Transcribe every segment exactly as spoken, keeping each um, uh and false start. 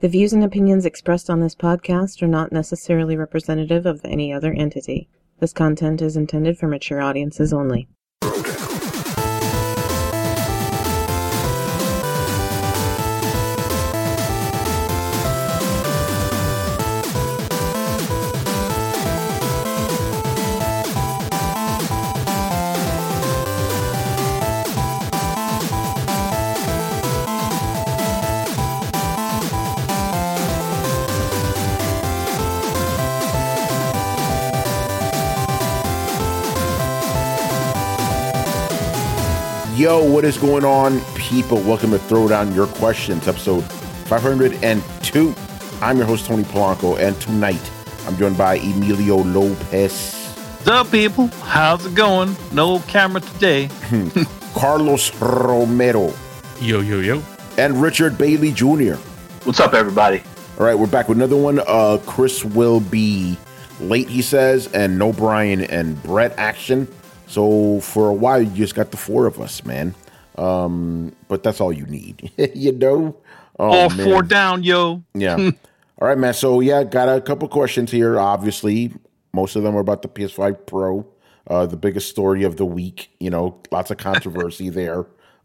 The views and opinions expressed on this podcast are not necessarily representative of any other entity. This content is intended for mature audiences only. Yo, what is going on, people? Welcome to Throw Down Your Questions, episode five hundred two. I'm your host, Tony Polanco, and tonight I'm joined by Emilio Lopez. What's up, people? How's it going? No camera today. Carlos Romero. Yo, yo, yo. And Richard Bailey Junior What's up, everybody? All right, we're back with another one. Uh, Chris will be late, he says, and no Brian and Brett action. So for a while, you just got the four of us, man. Um, but that's all you need, you know? Oh, all man. Four down, yo. Yeah. All right, man. So, yeah, got a couple questions here, obviously. Most of them are about the P S five Pro, uh, the biggest story of the week. You know, lots of controversy there.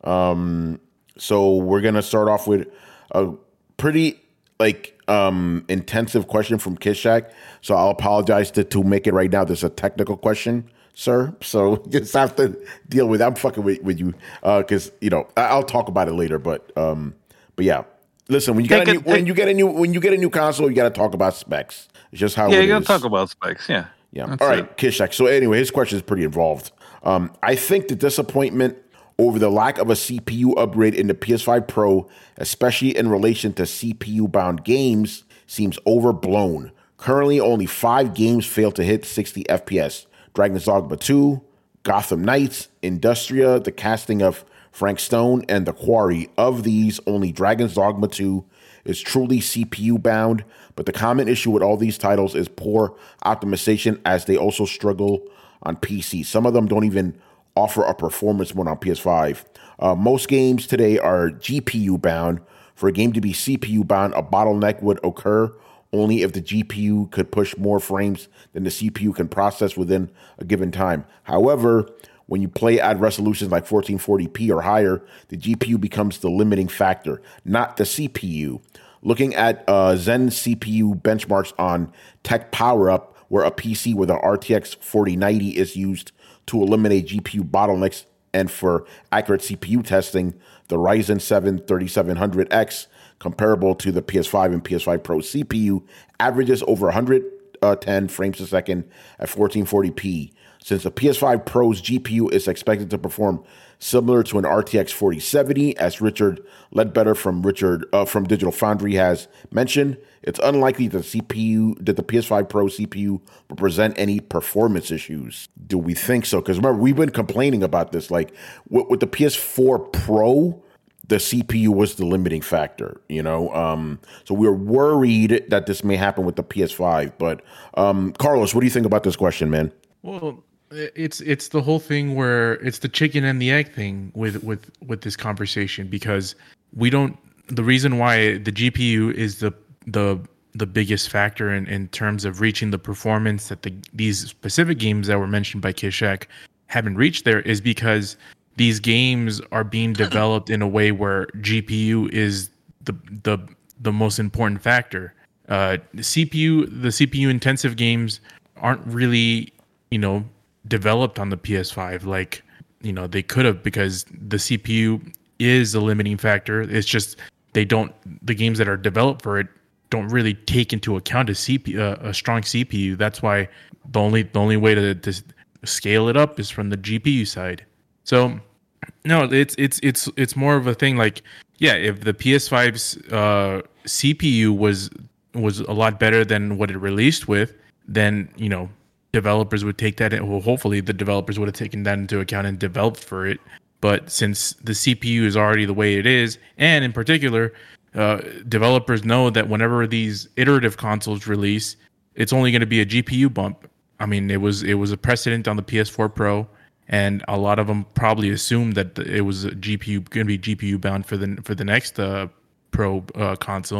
Um, so we're going to start off with a pretty, like, um, intensive question from Kishak. So I'll apologize to, to make it right now. There's a technical question, sir. So you just have to deal with it. I'm fucking with, with you because, uh, you know, I'll talk about it later. But, um, but yeah. Listen, when you get a new, when you get a new when you get a new console, you got to talk about specs. It's just how yeah, it you got to is. talk about specs. Yeah, yeah. That's All right, it. Kishak. So anyway, his question is pretty involved. Um, I think the disappointment over the lack of a C P U upgrade in the P S five Pro, especially in relation to C P U-bound games, seems overblown. Currently, only five games fail to hit sixty F P S. Dragon's Dogma two, Gotham Knights, Industria, the casting of Frank Stone, and The Quarry. Of these, only Dragon's Dogma two is truly C P U-bound, but the common issue with all these titles is poor optimization, as they also struggle on P C. Some of them don't even offer a performance mode on P S five. Uh, most games today are G P U-bound. For a game to be C P U-bound, a bottleneck would occur only if the G P U could push more frames than the C P U can process within a given time. However, when you play at resolutions like fourteen forty p or higher, the G P U becomes the limiting factor, not the C P U. Looking at uh, Zen C P U benchmarks on Tech PowerUp, where a P C with an R T X forty ninety is used to eliminate G P U bottlenecks, and for accurate C P U testing, the Ryzen seven thirty-seven hundred X, comparable to the P S five and P S five Pro C P U, averages over one hundred ten frames a second at fourteen forty p. Since the P S five Pro's G P U is expected to perform similar to an R T X forty seventy, as Richard Ledbetter from Richard uh, from Digital Foundry has mentioned, it's unlikely that the C P U that the P S five Pro C P U will present any performance issues. Do we think so? Because remember, we've been complaining about this. Like with, with the P S four Pro, the C P U was the limiting factor, you know? Um, so we're worried that this may happen with the P S five. But um, Carlos, what do you think about this question, man? Well, it's it's the whole thing where it's the chicken and the egg thing with with with this conversation, because we don't. The reason why the G P U is the the the biggest factor in, in terms of reaching the performance that the these specific games that were mentioned by Kishak haven't reached there is because these games are being developed in a way where G P U is the the the most important factor. Uh, the C P U, the C P U intensive games aren't really, you know, developed on the P S five like, you know, they could have, because the C P U is a limiting factor. It's just they don't the games that are developed for it don't really take into account a C P U, uh, a strong C P U. That's why the only the only way to, to scale it up is from the G P U side. So no, it's it's it's it's more of a thing like, yeah, if the P S five's uh, C P U was was a lot better than what it released with, then, you know, developers would take that in. Well, hopefully the developers would have taken that into account and developed for it. But since the C P U is already the way it is, and in particular, uh, developers know that whenever these iterative consoles release, it's only going to be a G P U bump. I mean, it was it was a precedent on the P S four Pro, and a lot of them probably assumed that it was a G P U going to be G P U bound for the for the next uh, Pro uh, console.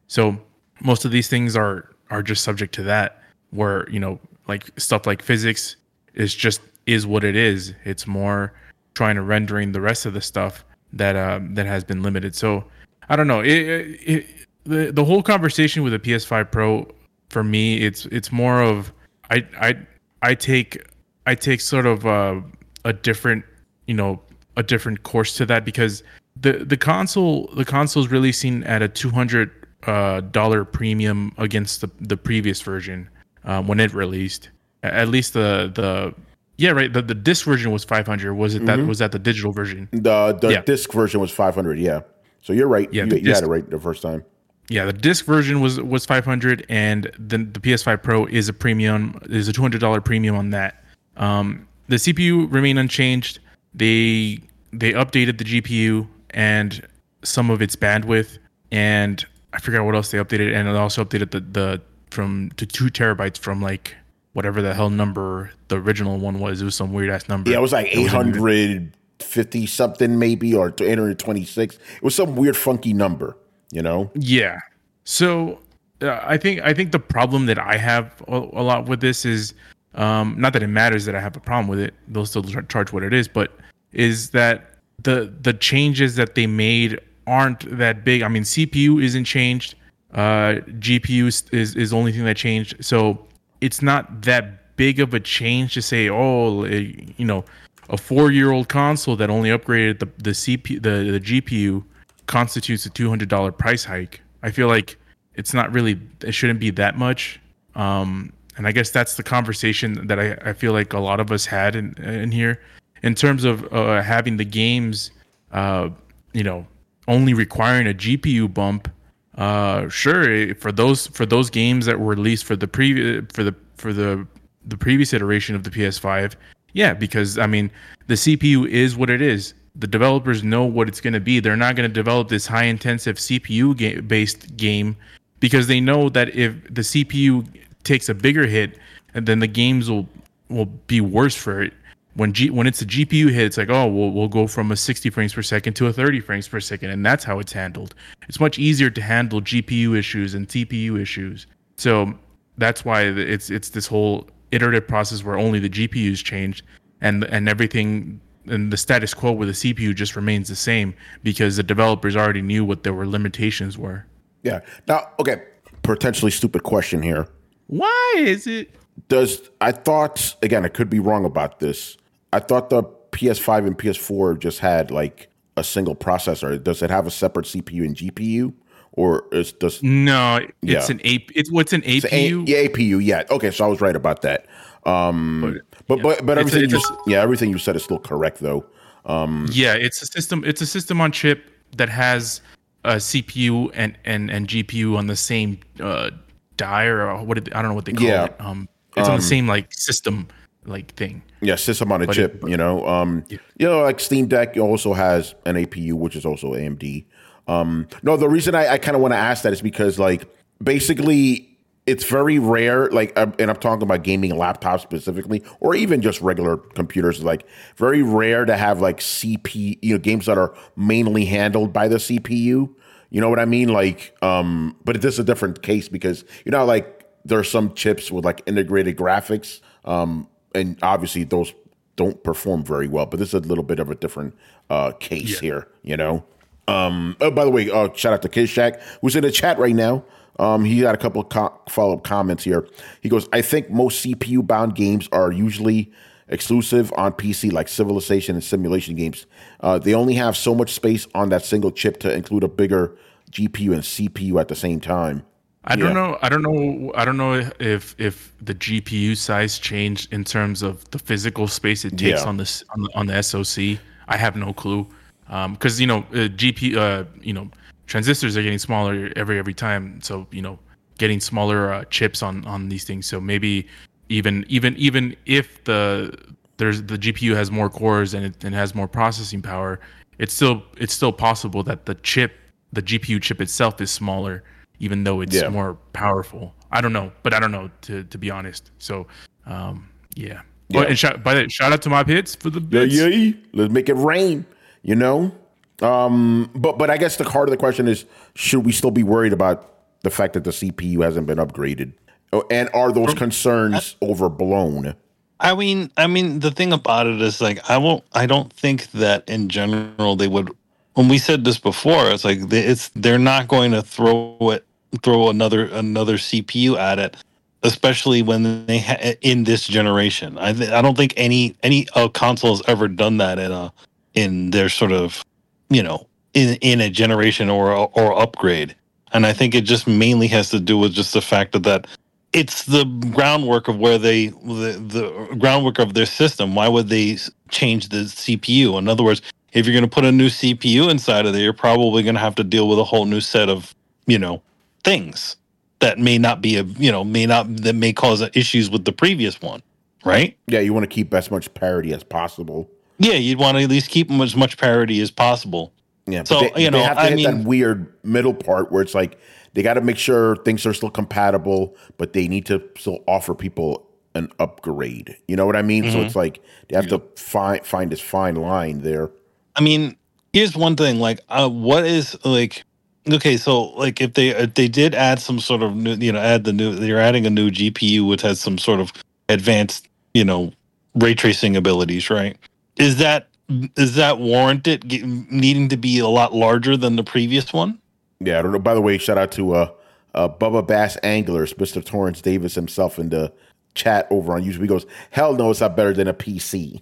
So most of these things are are just subject to that, where, you know, like stuff like physics is just is what it is. It's more trying to rendering the rest of the stuff that um, that has been limited. So I don't know. It, it, the the whole conversation with the P S five Pro, for me, it's it's more of I I I take I take sort of a, a different you know a different course to that, because the the console the console is really seen at a two hundred uh, dollar premium against the the previous version um, when it released. At least the the yeah right the, the disc version was five hundred. Was it mm-hmm. that was that the digital version? The the yeah. disc version was five hundred. Yeah. So you're right. Yeah, you, you disc, had it right the first time. Yeah, the disc version was was five hundred, and then the P S five Pro is a premium. Is a two hundred dollar premium on that. Um, the C P U remained unchanged. They they updated the G P U and some of its bandwidth, and I forgot what else they updated, and it also updated the the from to two terabytes from like whatever the hell number the original one was. It was some weird ass number. Yeah, it was like eight hundred fifty something maybe, or eight hundred twenty-six. It was some weird funky number, you know? Yeah. So uh, I think I think the problem that I have a, a lot with this is um, not that it matters that I have a problem with it. They'll still charge what it is, but is that the the changes that they made aren't that big. I mean, C P U isn't changed. Uh, G P U is, is is the only thing that changed. So it's not that big of a change to say, oh, it, you know, a four-year-old console that only upgraded the the C P U, the the G P U constitutes a two hundred dollar price hike. I feel like it's not really, it shouldn't be that much. Um, and I guess that's the conversation that I, I feel like a lot of us had in in here, in terms of uh, having the games, uh, you know, only requiring a G P U bump. Uh, sure, for those for those games that were released for the previous for the for the the previous iteration of the P S five, yeah, because I mean the C P U is what it is. The developers know what it's going to be. They're not going to develop this high intensive C P U ga- based game because they know that if the C P U takes a bigger hit, and then the games will will be worse for it. When G when it's a G P U hit, it's like, oh, we'll we'll go from a sixty frames per second to a thirty frames per second, and that's how it's handled. It's much easier to handle G P U issues and T P U issues. So that's why it's it's this whole iterative process where only the G P Us changed, and and everything and the status quo with the C P U just remains the same because the developers already knew what their limitations were. Yeah. Now, okay, potentially stupid question here. Why is it? Does I thought again? I could be wrong about this. I thought the P S five and P S four just had like a single processor. Does it have a separate C P U and G P U, or is does no? It's yeah. an A. It's what's an A P U? A, yeah, A P U. Yeah. Okay, so I was right about that. Um, but, but but but it's everything a, you, a, yeah everything you said is still correct though. Um, yeah, it's a system. It's a system on chip that has a C P U and and, and G P U on the same uh, die, or what did, I don't know what they call yeah. it. Um, it's um, on the same like system like thing. Yeah, system on a but chip. It, but, you know, um, yeah. you know, like Steam Deck also has an A P U, which is also A M D. Um, no, the reason I, I kind of want to ask that is because like basically. It's very rare, like, and I'm talking about gaming laptops specifically, or even just regular computers. Like, very rare to have like C P, you know, games that are mainly handled by the C P U. You know what I mean? Like, um, but this is a different case because you know, like, there are some chips with like integrated graphics, um, and obviously those don't perform very well. But this is a little bit of a different uh, case yeah. here. You know. Um, oh, by the way, uh, shout out to Kid Shack, who's in the chat right now. Um, he got a couple of co- follow-up comments here. He goes, I think most C P U-bound games are usually exclusive on P C, like Civilization and simulation games. Uh, they only have so much space on that single chip to include a bigger G P U and C P U at the same time. I yeah. don't know. I don't know. I don't know if if the G P U size changed in terms of the physical space it takes yeah. on this on the, on the S O C. I have no clue. Because um, you know, uh, G P, uh, you know. transistors are getting smaller every every time, so you know, getting smaller uh, chips on on these things. So maybe even even even if the there's the G P U has more cores and it and has more processing power, it's still it's still possible that the chip, the G P U chip itself, is smaller, even though it's yeah. more powerful. I don't know, but I don't know to to be honest. So um, yeah. yeah. But and shout, by the, shout out to Mob Hits for the bits. Yeah, yeah, let's make it rain. You know. Um, but but I guess the heart of the question is: should we still be worried about the fact that the C P U hasn't been upgraded, Oh, and are those concerns overblown? I mean, I mean, the thing about it is like I won't. I don't think that in general they would. When we said this before, it's like they, it's they're not going to throw it, throw another another C P U at it, especially when they ha- in this generation. I th- I don't think any any uh, console has ever done that in a in their sort of you know in in a generation or or upgrade. And I think it just mainly has to do with just the fact that that it's the groundwork of where they the, the groundwork of their system. Why would they s- change the C P U? In other words, if you're going to put a new C P U inside of there, you're probably going to have to deal with a whole new set of you know things that may not be a you know may not that may cause issues with the previous one, right? Yeah, you want to keep as much parity as possible. Yeah, you'd want to at least keep them as much parity as possible. Yeah, but So, they, you they know, have to I hit mean- that weird middle part where it's like they got to make sure things are still compatible, but they need to still offer people an upgrade. You know what I mean? So it's like they have to find find this fine line there. I mean, here's one thing. Like, uh, what is like? Okay, so like, if they if they did add some sort of new, you know, add the new, they're adding a new G P U which has some sort of advanced, you know, ray tracing abilities, right? Is that is that warranted ge- needing to be a lot larger than the previous one? Yeah, I don't know. By the way, shout out to uh, uh, Bubba Bass Anglers, Mister Torrance Davis himself in the chat over on YouTube. He goes, "Hell no, it's not better than a P C."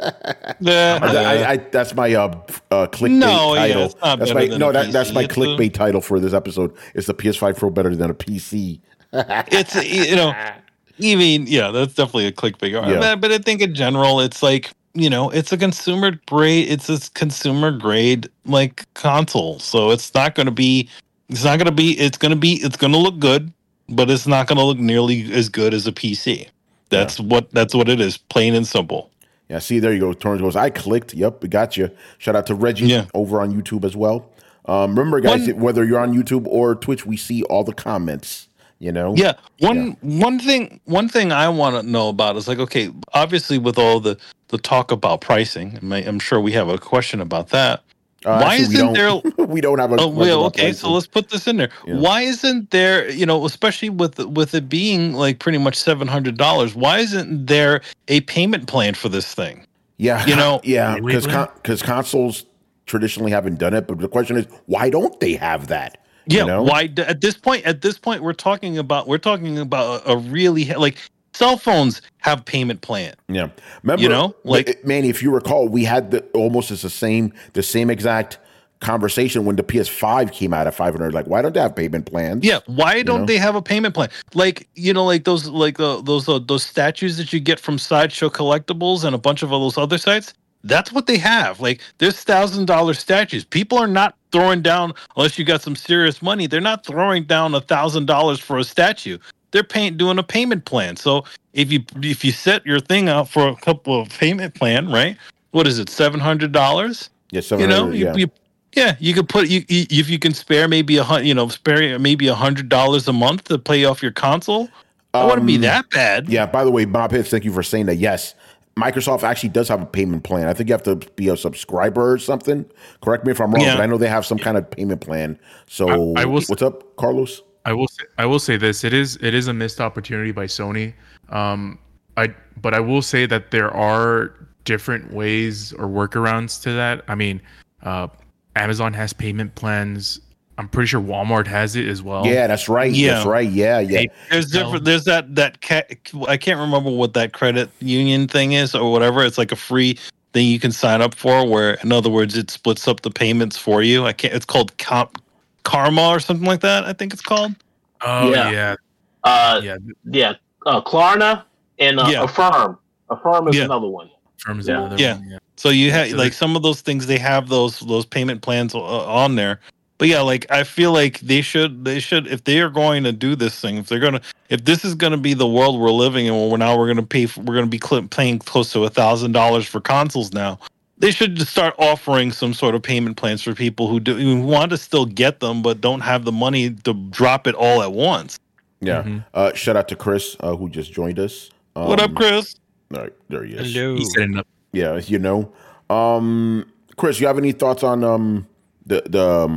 Yeah, I, I, I, that's my uh, uh, clickbait No, yeah, title. it's not that's better my than no, a that, that's P C. my It's a- clickbait title for this episode. Is the P S five Pro better than a P C? it's you know, you mean yeah, that's definitely a clickbait. Yeah. But, but I think in general, it's like you know, it's a consumer grade. It's a consumer grade like console, so it's not going to be. It's not going to be. It's going to be. It's going to look good, but it's not going to look nearly as good as a P C. That's what. That's what it is. Plain and simple. Yeah, see, there you go. Torrance goes, I clicked. Yep, we got you. Shout out to Reggie Yeah. over on YouTube as well. Um, remember, guys, One- whether you're on YouTube or Twitch, we see all the comments. You know? Yeah. One one thing one thing I want to know about is like okay, obviously with all the the talk about pricing, I'm I'm sure we have a question about that. Uh, Why actually, isn't we there? don't, we don't have a Oh question well, about okay. So pricing. let's put this in there. Yeah. Why isn't there? You know, especially with with it being like pretty much seven hundred dollars. Why isn't there a payment plan for this thing? Yeah, You know- yeah, Wait, because wait, because consoles traditionally haven't done it, but the question is, why don't they have that? Yeah. You know? Why d- at this point? At this point, we're talking about we're talking about a, a really he- like cell phones have payment plan. Yeah, remember, You know, like- like Manny, if you recall, we had the almost as the same the same exact conversation when the P S five came out at five hundred. Like, why don't they have payment plans? Yeah, why don't know? they have a payment plan? Like you know, like those like uh, those uh, those statues that you get from Sideshow Collectibles and a bunch of those other sites. That's what they have. Like there's thousand dollar statues. People are not throwing down unless you got some serious money. They're not throwing down a thousand dollars for a statue. They're paying doing a payment plan. So if you if you set your thing out for a couple of payment plan, right? What is it? Seven hundred dollars. yeah, You seven know, hundred. you, Yeah, you yeah, you could put you you- if you can spare maybe a hundred, you know, spare maybe a hundred dollars a month to pay off your console. That wouldn't be Um, that bad. yeah. By the way, Bob Hits, thank you for saying that. Yes, Microsoft actually does have a payment plan. I think you have to be a subscriber or something. Correct me if I'm wrong, Yeah. but I know they have some kind of payment plan. So, I- I will s- what's up, Carlos? I will say, I will say this: it is it is a missed opportunity by Sony. Um, I but I will say that there are different ways or workarounds to that. I mean, uh, Amazon has payment plans. I'm pretty sure Walmart has it as well. Yeah, that's right. Yeah. That's right. Yeah, yeah. There's different. There's that that ca- I can't remember what that credit union thing is or whatever. It's like a free thing you can sign up for. Where in other words, it splits up the payments for you. I can't. It's called Comp Karma or something like that. I think it's called. Oh Yeah. yeah, Uh, yeah. yeah, uh, Klarna and uh, Yeah. Affirm. Affirm is Yeah. another one. Firms Yeah. another Yeah. one, yeah. So you have So like they- some of those things. They have those those payment plans uh, on there. But yeah, like I feel like they should they should if they are going to do this thing, if they're gonna if this is gonna be the world we're living in, where we're now we're gonna pay for, we're gonna be cl- paying close to a thousand dollars for consoles now. They should just start offering some sort of payment plans for people who do who want to still get them but don't have the money to drop it all at once. Yeah. Mhm. Uh, shout out to Chris, uh, who just joined us. Um, What up, Chris? All right, there he is. He's setting up. Yeah, you know. Um, Chris, you have any thoughts on um the the um,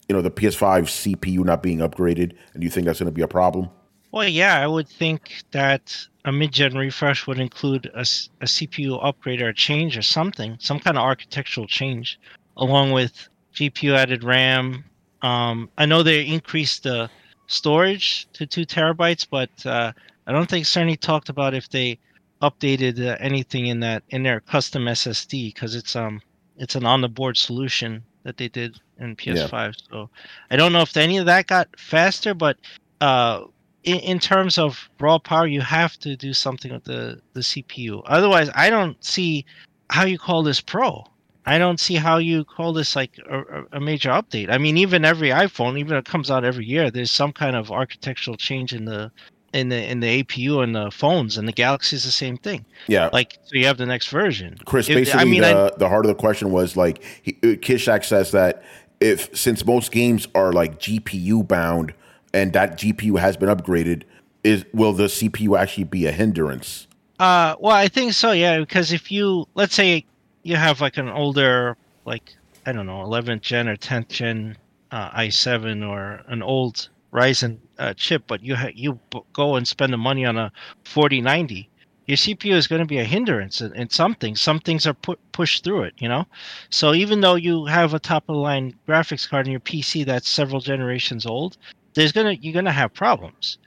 you know, the P S five C P U not being upgraded, and you think that's going to be a problem? Well, yeah, I would think that a mid-gen refresh would include a, s- a C P U upgrade or a change or something, some kind of architectural change, along with G P U added RAM. Um, I know they increased the storage to two terabytes, but uh, I don't think Cerny talked about if they updated uh, anything in that in their custom S S D because it's um it's an on-the-board solution that they did in P S five. So I don't know if any of that got faster, but uh, in, in terms of raw power, you have to do something with the, the C P U. Otherwise, I don't see how you call this pro. I don't see how you call this like a, a major update. I mean, even every iPhone, even if it comes out every year, there's some kind of architectural change in the in the in the A P U and the phones, and the Galaxy is the same thing. Yeah, like so you have the next version. Chris, If- basically, I mean, the, I, the heart of the question was like, he, Kishak says that if since most games are like G P U bound and that G P U has been upgraded, is will the C P U actually be a hindrance? Uh, well, I think so, yeah. Because if you, let's say, you have like an older, like I don't know, eleventh gen or tenth gen uh, i seven or an old Ryzen uh, chip, but you ha- you b- go and spend the money on a forty ninety, your C P U is going to be a hindrance in, in some things. Some things are pu- pushed through it, you know. So even though you have a top of the line graphics card in your P C that's several generations old, there's gonna you're gonna have problems.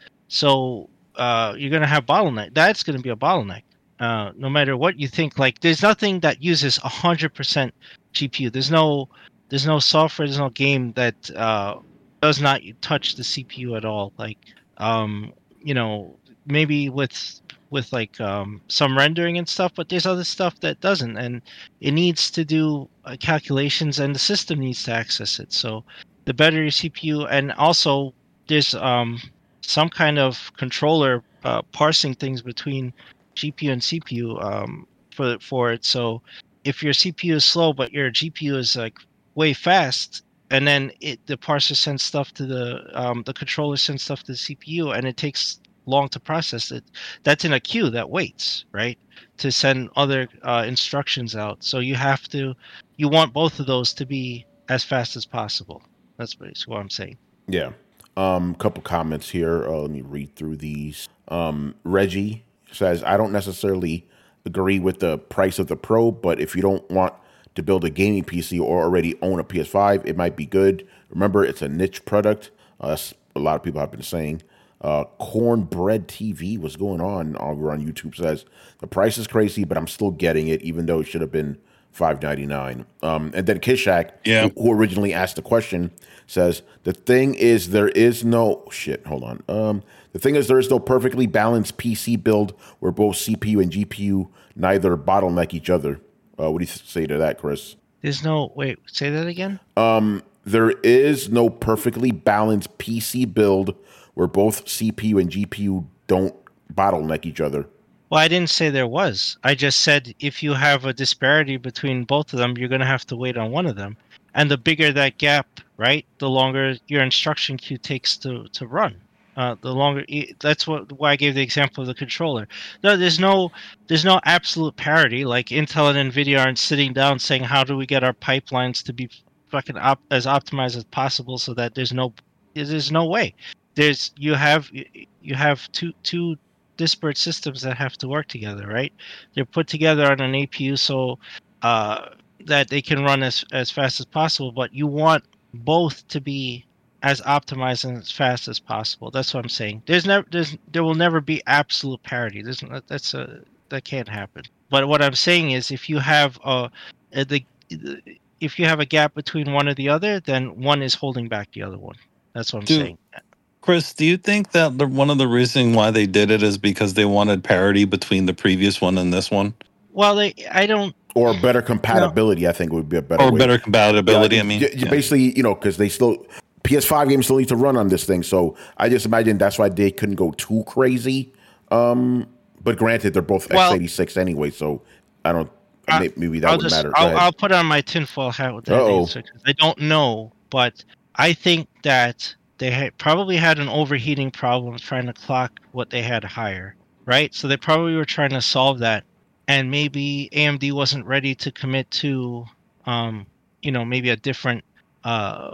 So uh, you're going to have bottleneck. That's going to be a bottleneck. Uh, no matter what you think, like there's nothing that uses a hundred percent G P U. There's no, there's no software. There's no game that uh, does not touch the C P U at all. Like, um, you know, maybe with with like um, some rendering and stuff, but there's other stuff that doesn't, and it needs to do uh, calculations, and the system needs to access it. So the better your C P U, and also there's um some kind of controller uh, parsing things between G P U and C P U um, for for it. So if your C P U is slow but your G P U is like way fast, and then it the parser sends stuff to the um, the controller sends stuff to the C P U, and it takes long to process it. That's in a queue that waits, right, to send other uh, instructions out. So you have to, you want both of those to be as fast as possible. That's basically what I'm saying. Yeah. Um, couple comments here. Uh, let me read through these. Um, Reggie says, I don't necessarily agree with the price of the Pro, but if you don't want to build a gaming P C or already own a P S five, it might be good. Remember, it's a niche product. Uh, that's a lot of people have been saying. Uh, Cornbread T V, what's going on over on YouTube, says, the price is crazy, but I'm still getting it, even though it should have been five ninety-nine. Um, and then Kishak, Yeah. who, who originally asked the question, says, the thing is there is no shit, hold on. Um, the thing is there is no perfectly balanced P C build where both C P U and G P U neither bottleneck each other. Uh, what do you say to that, Chris? There's no wait. Say that again. Um, there is no perfectly balanced P C build where both C P U and G P U don't bottleneck each other. Well, I didn't say there was. I just said if you have a disparity between both of them, you're going to have to wait on one of them. And the bigger that gap, right, the longer your instruction queue takes to, to run. Uh, the longer that's what why I gave the example of the controller. No, there's no there's no absolute parity. Like Intel and Nvidia aren't sitting down saying how do we get our pipelines to be fucking op- as optimized as possible so that there's no there's no way. There's you have you have two two disparate systems that have to work together, right? They're put together on an A P U so uh, that they can run as as fast as possible, but you want both to be as optimized and as fast as possible. That's what I'm saying. There's never there's there will never be absolute parity. There's that's a that can't happen. But what I'm saying is if you have a, a the if you have a gap between one or the other, then one is holding back the other one. That's what I'm Do- saying. Chris, do you think that the, one of the reasons why they did it is because they wanted parity between the previous one and this one? Well, they I don't Or better compatibility, I think would be a better Or way. better compatibility, Yeah, I mean. you, you yeah. basically, you know, because they still P S five games still need to run on this thing. So I just imagine that's why they couldn't go too crazy. Um, but granted, they're both Well- x eighty-six anyway, so I don't. I- may- maybe that I'll would just matter. Go I'll, ahead. I'll put on my tinfoil hat with that Uh-oh. answer 'cause I don't know, but I think that they had probably had an overheating problem trying to clock what they had higher, right? So they probably were trying to solve that, and maybe A M D wasn't ready to commit to, um, you know, maybe a different uh,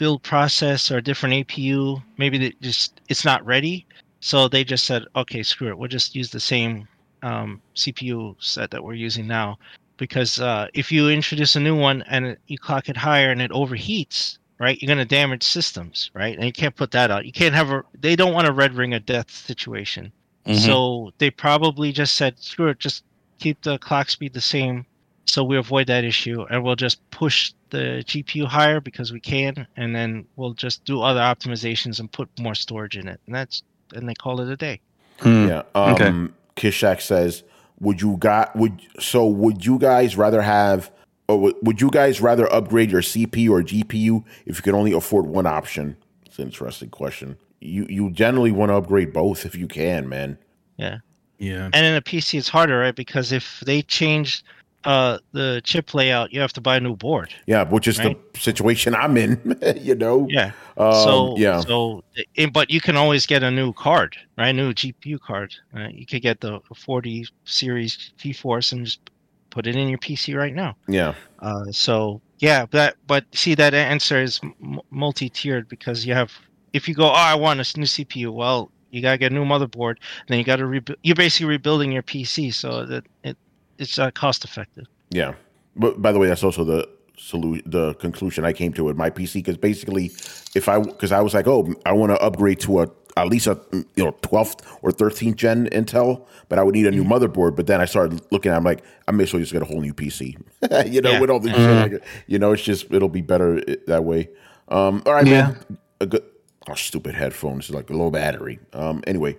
build process or a different A P U. Maybe they just it's not ready, so they just said, okay, screw it, we'll just use the same um, C P U set that we're using now. Because uh, if you introduce a new one and you clock it higher and it overheats, right, you're going to damage systems, right? And you can't put that out. You can't have a. They don't want a red ring of death situation. Mm-hmm. So they probably just said, screw it, just keep the clock speed the same, so we avoid that issue, and we'll just push the G P U higher because we can, and then we'll just do other optimizations and put more storage in it, and that's and they call it a day. Mm. Yeah. Um, okay. Kishak says, "Would you got would so would you guys rather have, or would, would you guys rather upgrade your C P U or G P U if you could only afford one option?" It's an interesting question. You you generally want to upgrade both if you can, man. Yeah. Yeah. And in a P C, it's harder, right? Because if they change uh, the chip layout, you have to buy a new board. Yeah, which is right? the situation I'm in, you know? Yeah. Um, so, yeah. So, but you can always get a new card, right? New G P U card. Right? You could get the forty series GeForce and just put it in your P C right now. Yeah. Uh, so, yeah, that, but see, that answer is m- multi-tiered because you have, if you go, oh, I want a new C P U, well, you gotta get a new motherboard, then you gotta rebuild. You're basically rebuilding your P C, so that it it's uh, cost effective. Yeah, but by the way, that's also the solution, the conclusion I came to with my P C. Because basically, if I because I was like, oh, I want to upgrade to a at least a you know twelfth or thirteenth gen Intel, but I would need a new motherboard. But then I started looking at, it, I'm like, I may as well just get a whole new P C. you know, yeah. with all the mm-hmm. shit, you know, it's just it'll be better that way. Um, all right, yeah. man. A good. Oh, stupid headphones, like a low battery. Um, anyway,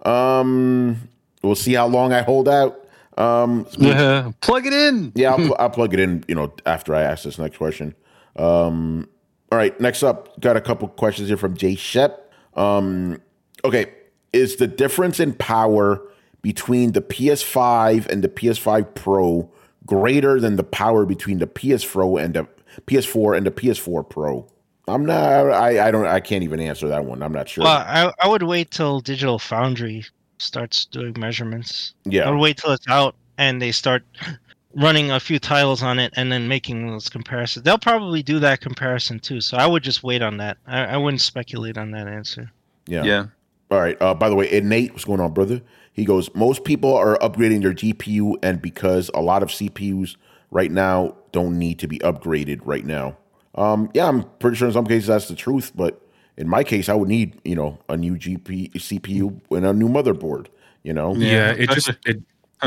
um, we'll see how long I hold out. Um, yeah, plug it in. yeah, I'll, pl- I'll plug it in. You know, after I ask this next question. Um, all right, next up, got a couple questions here from Jay Shep. Um, okay, is the difference in power between the P S five and the P S five Pro greater than the power between the P S four and the P S four and the P S four Pro? I'm not. I, I don't. I can't even answer that one. I'm not sure. Well, I I would wait till Digital Foundry starts doing measurements. Yeah. I would wait till it's out and they start running a few titles on it and then making those comparisons. They'll probably do that comparison too. So I would just wait on that. I, I wouldn't speculate on that answer. Yeah. Yeah. All right. Uh, by the way, Nate, what's going on, brother? He goes, most people are upgrading their G P U, and because a lot of C P Us right now don't need to be upgraded right now. Um, yeah, I'm pretty sure in some cases that's the truth, but in my case, I would need, you know, a new G P U, C P U and a new motherboard, you know? Yeah, it just, it,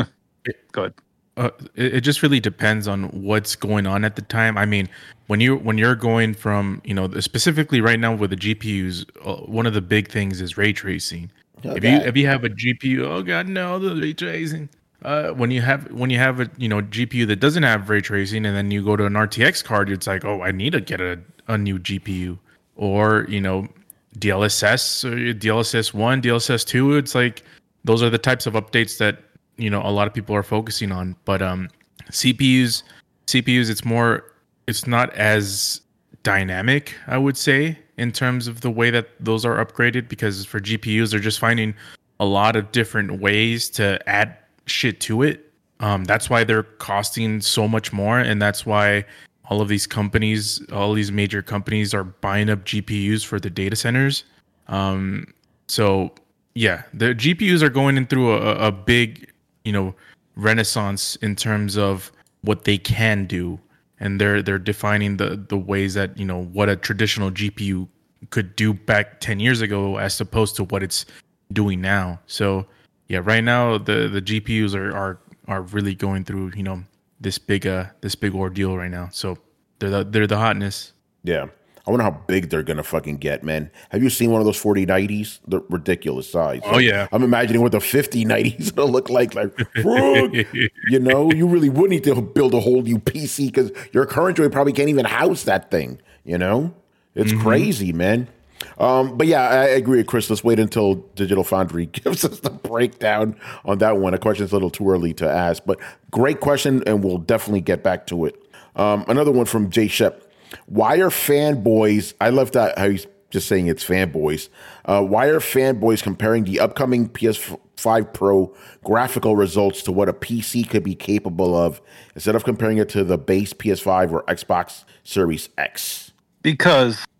it, go ahead. Uh, it, it just really depends on what's going on at the time. I mean, when you, when you're going from, you know, specifically right now with the G P Us, uh, one of the big things is ray tracing. Oh, if God. you, if you have a G P U, oh God, no, the ray tracing. Uh, when you have when you have a you know G P U that doesn't have ray tracing, and then you go to an R T X card, it's like, oh, I need to get a, a new G P U, or you know D L S S, or D L S S one, D L S S two. It's like those are the types of updates that you know a lot of people are focusing on. But um, C P Us, C P Us, it's more, it's not as dynamic, I would say, in terms of the way that those are upgraded. Because for G P Us, they're just finding a lot of different ways to add shit to it. Um, that's why they're costing so much more, and that's why all of these companies, all these major companies, are buying up G P Us for the data centers. Um, so yeah, the G P Us are going in through a, a big, you know, renaissance in terms of what they can do, and they're they're defining the the ways that you know what a traditional G P U could do back ten years ago as opposed to what it's doing now. So. Yeah, right now the, the G P Us are, are are really going through you know this big uh this big ordeal right now. So they're the, they're the hotness. Yeah, I wonder how big they're gonna fucking get, man. Have you seen one of those forty nineties? The ridiculous size. Oh yeah, I'm imagining what the fifty nineties gonna look like. Like, you know, you really would need to build a whole new P C because your current joint probably can't even house that thing. You know, it's mm-hmm. crazy, man. Um, but yeah, I agree with Chris. Let's wait until Digital Foundry gives us the breakdown on that one. The question's a little too early to ask, but great question, and we'll definitely get back to it. Um, another one from Jay Shep. Why are fanboys, I love that how he's just saying it's fanboys. Uh, why are fanboys comparing the upcoming P S five Pro graphical results to what a P C could be capable of instead of comparing it to the base P S five or Xbox Series X? Because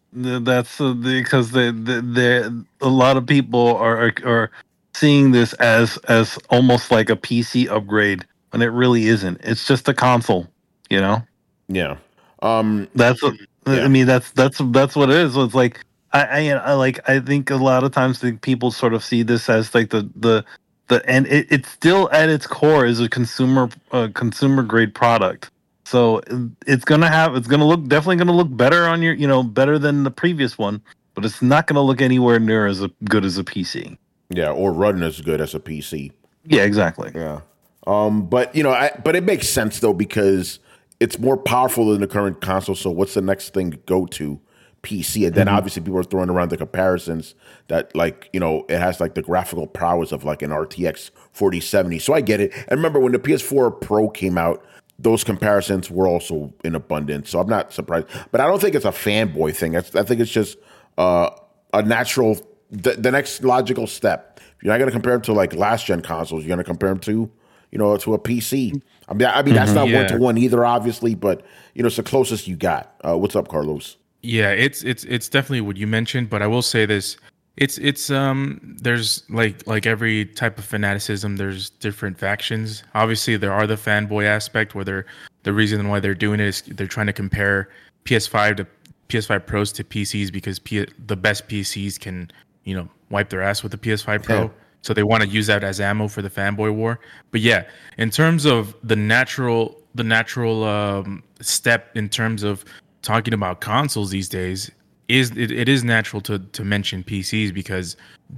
Th- That's uh, because the, the, the a lot of people are, are are seeing this as as almost like a P C upgrade when it really isn't. It's just a console, you know. Yeah. Um. That's what, Yeah. I mean. That's that's that's what it is. It's like I, I I like I think a lot of times the people sort of see this as like the the the and it, it's still at its core is a consumer uh, consumer grade product. So it's gonna have it's gonna look definitely gonna look better on your you know better than the previous one, but it's not gonna look anywhere near as a, good as a P C. Yeah, or running as good as a P C. Yeah, exactly. Yeah. Um. But you know, I, but it makes sense though because it's more powerful than the current console. So what's the next thing to go to? P C, and then Mhm. obviously people are throwing around the comparisons that like you know it has like the graphical prowess of like an R T X forty seventy. So I get it. And remember when the P S four Pro came out, those comparisons were also in abundance. So I'm not surprised, but I don't think it's a fanboy thing. I, I think it's just uh, a natural, the, the next logical step. You're not going to compare them to like last gen consoles. You're going to compare them to you know to a P C. I mean, I mean that's not Yeah. one to one either, obviously, but you know it's the closest you got. Uh, what's up, Carlos? Yeah, it's it's it's definitely what you mentioned, but I will say this. It's it's um there's like like every type of fanaticism, there's different factions. Obviously there are the fanboy aspect where they're the reason why they're doing it is they're trying to compare P S five to P S five Pros to P Cs because P- the best P Cs can, you know, wipe their ass with the P S five Pro. Yeah. So they want to use that as ammo for the fanboy war. But yeah, in terms of the natural the natural um step in terms of talking about consoles these days is it, it is natural to to mention P Cs because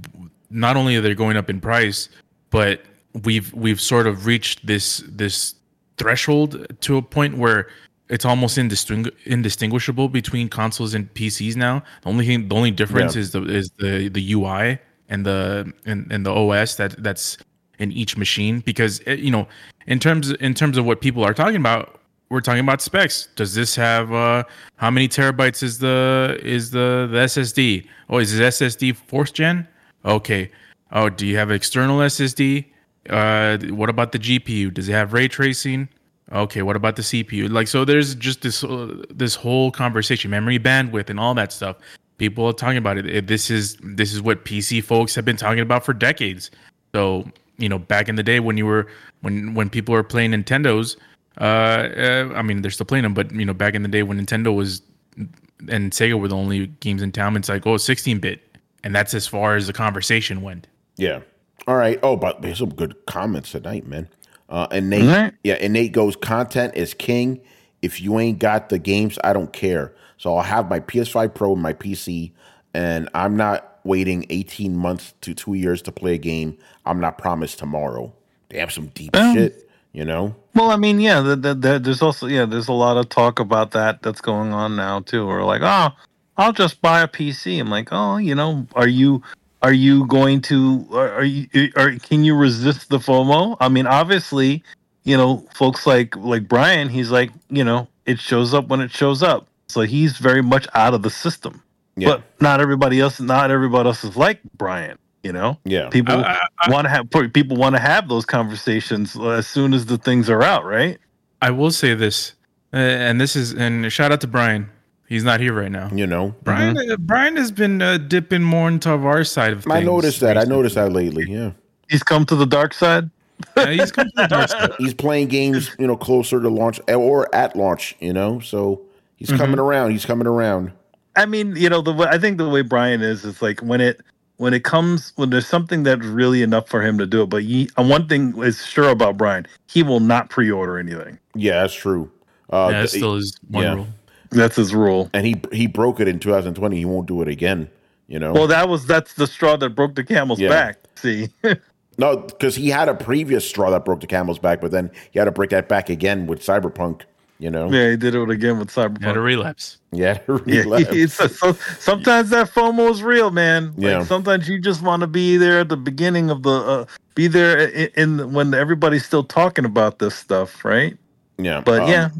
not only are they going up in price, but we've we've sort of reached this this threshold to a point where it's almost indistingu- indistinguishable between consoles and P Cs now. The only thing, the only difference Yeah. is the is the the U I and the and, and the O S that that's in each machine. Because eh, you know, in terms in terms of what people are talking about, we're talking about specs. Does this have uh, how many terabytes is the is the, the S S D? Oh, is this S S D fourth gen? Okay. Oh, do you have external S S D? Uh, what about the G P U? Does it have ray tracing? Okay, what about the C P U? Like, so there's just this uh, this whole conversation, memory bandwidth, and all that stuff. People are talking about it. If This is this is what P C folks have been talking about for decades. So you know, back in the day when you were when when people were playing Nintendos, uh, uh, I mean they're still playing them, but you know, back in the day when Nintendo was and Sega were the only games in town, it's like, oh, sixteen bit, and that's as far as the conversation went. Yeah. All right. Oh, but there's some good comments tonight, man. Uh, and Nate, All right. yeah, and Nate goes, content is king. If you ain't got the games, I don't care. So I'll have my P S five Pro and my P C, and I'm not waiting eighteen months to two years to play a game I'm not promised tomorrow. They have some deep Um, shit, you know? Well, I mean, yeah, the, the, the, there's also yeah, there's a lot of talk about that that's going on now too. We're like, oh, I'll just buy a P C. I'm like, oh, you know, are you are you going to are, are you are can you resist the FOMO? I mean, obviously, you know, folks like like Brian, he's like, you know, it shows up when it shows up. So he's very much out of the system. Yeah. But not everybody else, not everybody else is like Brian. You know, Yeah. people I- I- want to have people want to have those conversations as soon as the things are out, right? I will say this, uh, and this is and shout out to Brian. He's not here right now. You know? Brian uh, Brian has been uh, dipping more into our side of things. I noticed that. I recently. noticed that lately. Yeah. He's come to the dark side. Yeah, he's come to the dark side. He's playing games, you know, closer to launch or at launch, you know? So he's Mm-hmm. coming around. He's coming around. I mean, you know, the way, I think the way Brian is is like when it when it comes when there's something that's really enough for him to do it. But he, uh, one thing is sure about Brian, he will not pre-order anything. Yeah, that's true. Uh, Yeah, that th- still is one yeah. rule. That's his rule. and he he broke it in two thousand twenty. He won't do it again, you know? Well, that was that's the straw that broke the camel's Yeah. back. See, No, because he had a previous straw that broke the camel's back, but then he had to break that back again with Cyberpunk, you know? yeah, he did it again with Had a Cyberpunk. relapse. Yeah. Yeah, relapse. it's so, sometimes that FOMO is real, man. Like, Yeah. sometimes you just want to be there at the beginning of the, uh, be there in, in when everybody's still talking about this stuff, right? yeah. But um, yeah,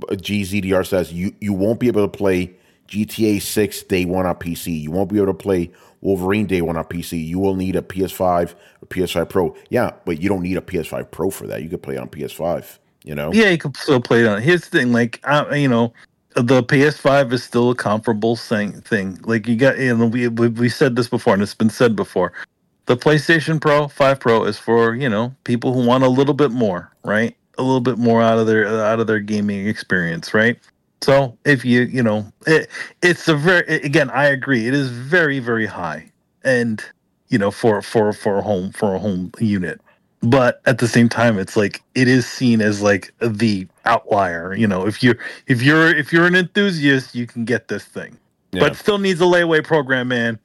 G Z D R says you, you won't be able to play G T A six day one on P C. You won't be able to play Wolverine day one on P C. You will need a P S five or P S five Pro. Yeah, but you don't need a P S five Pro for that. You could play it on P S five, you know? yeah, you can still play it on. Here's the thing, like, uh, you know, the P S five is still a comparable thing. Thing like you got, you know, we, we we said this before, and it's been said before. The PlayStation Pro five Pro is for, you know, people who want a little bit more, right? A little bit more out of their out of their gaming experience, right? So if you you know, it, it's a very again, I agree, it is very very high, and you know, for for for a home for a home unit. But at the same time, it's like it is seen as like the outlier. You know, if you're if you're if you're an enthusiast, you can get this thing, Yeah. but still needs a layaway program, man.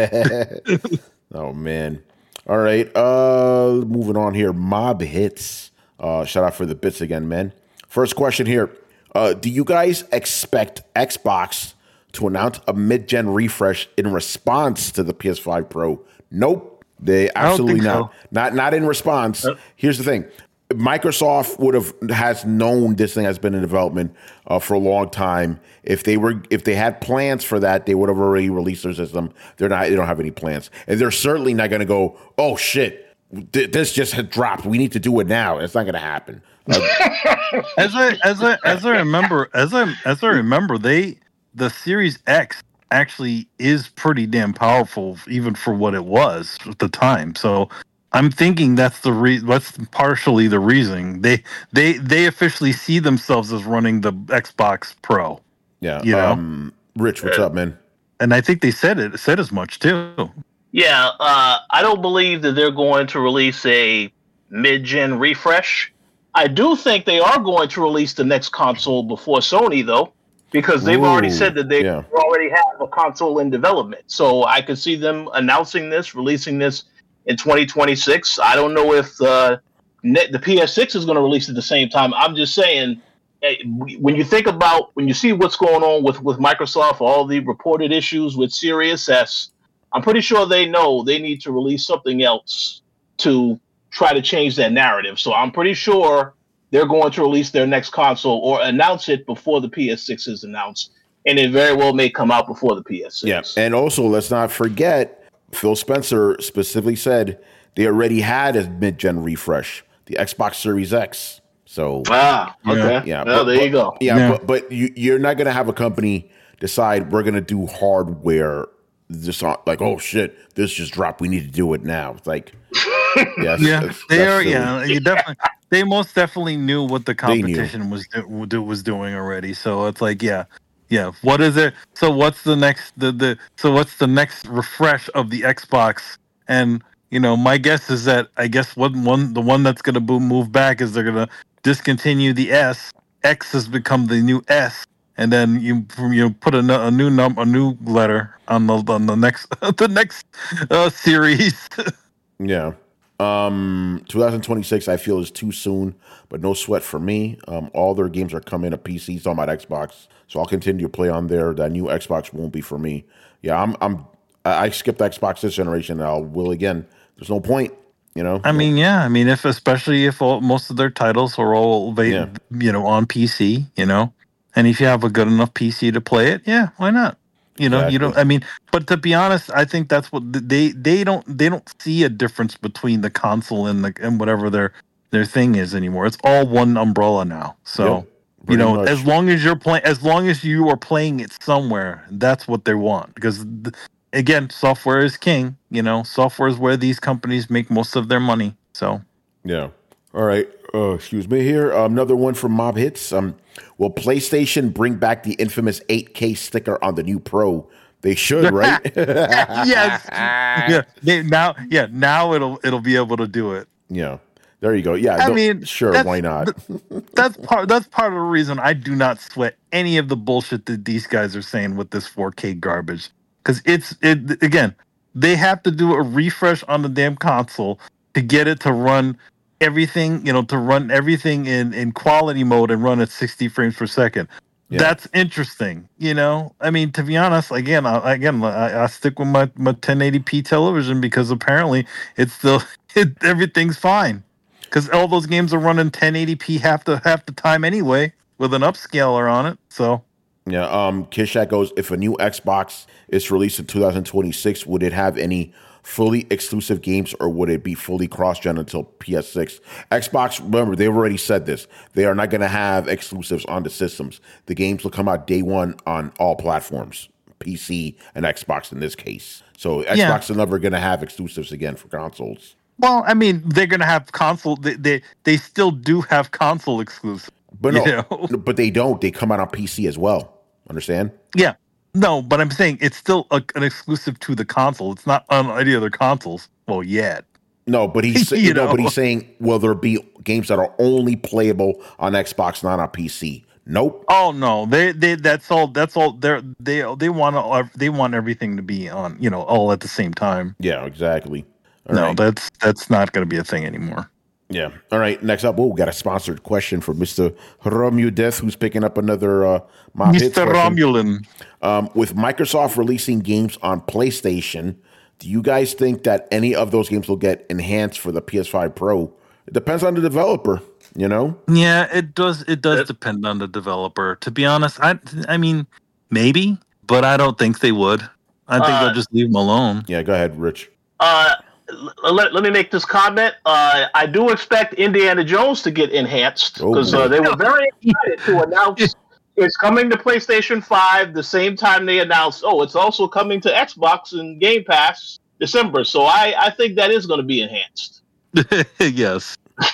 Oh man. All right. Uh moving on here. Mob Hits. Uh shout out for the bits again, man. First question here. Uh do you guys expect Xbox to announce a mid-gen refresh in response to the P S five Pro? Nope. They absolutely not. so. Not not in response. Here's the thing. Microsoft would have has known this thing has been in development uh, for a long time. If they were if they had plans for that, they would have already released their system. They're not. They don't have any plans, and they're certainly not going to go, "Oh shit, th- this just had dropped. We need to do it now." It's not going to happen. Uh, As I as I as I remember as I as I remember, they the Series X actually is pretty damn powerful, even for what it was at the time. So I'm thinking that's the re- that's partially the reason they they they officially see themselves as running the Xbox Pro, yeah. You know? Um, Rich, what's up, man? and I think they said it said as much too. Yeah, uh, I don't believe that they're going to release a mid-gen refresh. I do think they are going to release the next console before Sony, though, because they've already Ooh, said that they yeah. already have a console in development. So I could see them announcing this, releasing this in twenty twenty-six. I don't know if uh, net, the P S six is going to release at the same time. I'm just saying, eh, when you think about, when you see what's going on with, with Microsoft, all the reported issues with Series S, I'm pretty sure they know they need to release something else to try to change that narrative. So I'm pretty sure they're going to release their next console or announce it before the P S six is announced. And it very well may come out before the P S six. Yeah, and also let's not forget, Phil Spencer specifically said they already had a mid-gen refresh, the Xbox Series X. So Ah, okay. yeah, Well, but- there but- you go. yeah, Yeah. but but you, you're not going to have a company decide we're going to do hardware. Just on, like, oh shit, this just dropped. We need to do it now. It's like, yes, Yeah, that's- they that's are. silly. Yeah, you definitely. They most definitely knew what the They knew. competition was do, do- was doing already. So it's like, yeah, yeah. What is it? So what's the next? The the so what's the next refresh of the Xbox? And you know, my guess is that I guess one one the one that's gonna boom, move back is they're gonna discontinue the S. X has become the new S, and then you you put a, nu- a new num a new letter on the on the next the next uh, series. Yeah. Um, twenty twenty-six, I feel is too soon, but no sweat for me. Um, all their games are coming to P C, talking about Xbox, so I'll continue to play on there. That new Xbox won't be for me. Yeah, I'm, I'm, I I skipped Xbox this generation, and I'll will again. There's no point, you know. I mean, yeah. I mean, if especially if all, most of their titles are all they, Yeah. you know, on P C, you know, and if you have a good enough P C to play it, yeah, why not? You know, you don't. Exactly. I mean, but to be honest, I think that's what they they don't they don't see a difference between the console and the and whatever their their thing is anymore. It's all one umbrella now. So. Yeah, You pretty know, much. as long as you're playing, as long as you are playing it somewhere, that's what they want. Because th- again, software is king. You know, software is where these companies make most of their money. So, Yeah. All right. Uh, excuse me here. Um, another one from Mob Hits. Um, will PlayStation bring back the infamous eight K sticker on the new Pro? They should, right? yes, yeah. They, now, yeah, now it'll it'll be able to do it. Yeah. There you go. Yeah. I don't- mean, sure. that's- Why not? That's part. That's part of the reason I do not sweat any of the bullshit that these guys are saying with this four K garbage. Because it's it again, they have to do a refresh on the damn console to get it to run everything. You know, to run everything in in quality mode and run at sixty frames per second. Yeah. That's interesting. You know, I mean, to be honest, again, I, again, I, I stick with my my ten eighty p television because apparently it's still it, everything's fine. Because all those games are running ten eighty p half the half the time anyway, with an upscaler on it. So Yeah. Um, Kishat goes, if a new Xbox is released in two thousand twenty-six, would it have any fully exclusive games, or would it be fully cross-gen until P S six? Xbox, remember, they've already said this. They are not going to have exclusives on the systems. The games will come out day one on all platforms, P C and Xbox in this case. So Xbox Yeah. is never going to have exclusives again for consoles. Well, I mean, they're gonna have console. They they, they still do have console exclusive. But no, You know? no, but they don't. They come out on P C as well. Understand? Yeah. No, but I'm saying it's still a, an exclusive to the console. It's not on any other consoles. Well, yet. No, but he's You no, know? but he's saying, will there be games that are only playable on Xbox, not on P C? Nope. Oh no, they they that's all. That's all. They're they they want to, they want everything to be on. You know, all at the same time. Yeah, exactly. All no, right. that's that's not going to be a thing anymore. Yeah. All right. Next up, oh, we got a sponsored question from Mister Romu Death, who's picking up another uh, Mob Hits Mister question. Romulan. Um, with Microsoft releasing games on PlayStation, do you guys think that any of those games will get enhanced for the P S five Pro? It depends on the developer, you know? Yeah, it does. It does It- depend on the developer. To be honest, I I mean maybe, but I don't think they would. I think Uh, they'll just leave them alone. Yeah, go ahead, Rich. Uh, l- let, let me make this comment. Uh, I do expect Indiana Jones to get enhanced Oh, because boy. uh, they were very excited to announce it's coming to PlayStation five the same time they announced, oh, it's also coming to Xbox and Game Pass December. So I, I think that is going to be enhanced. Yes.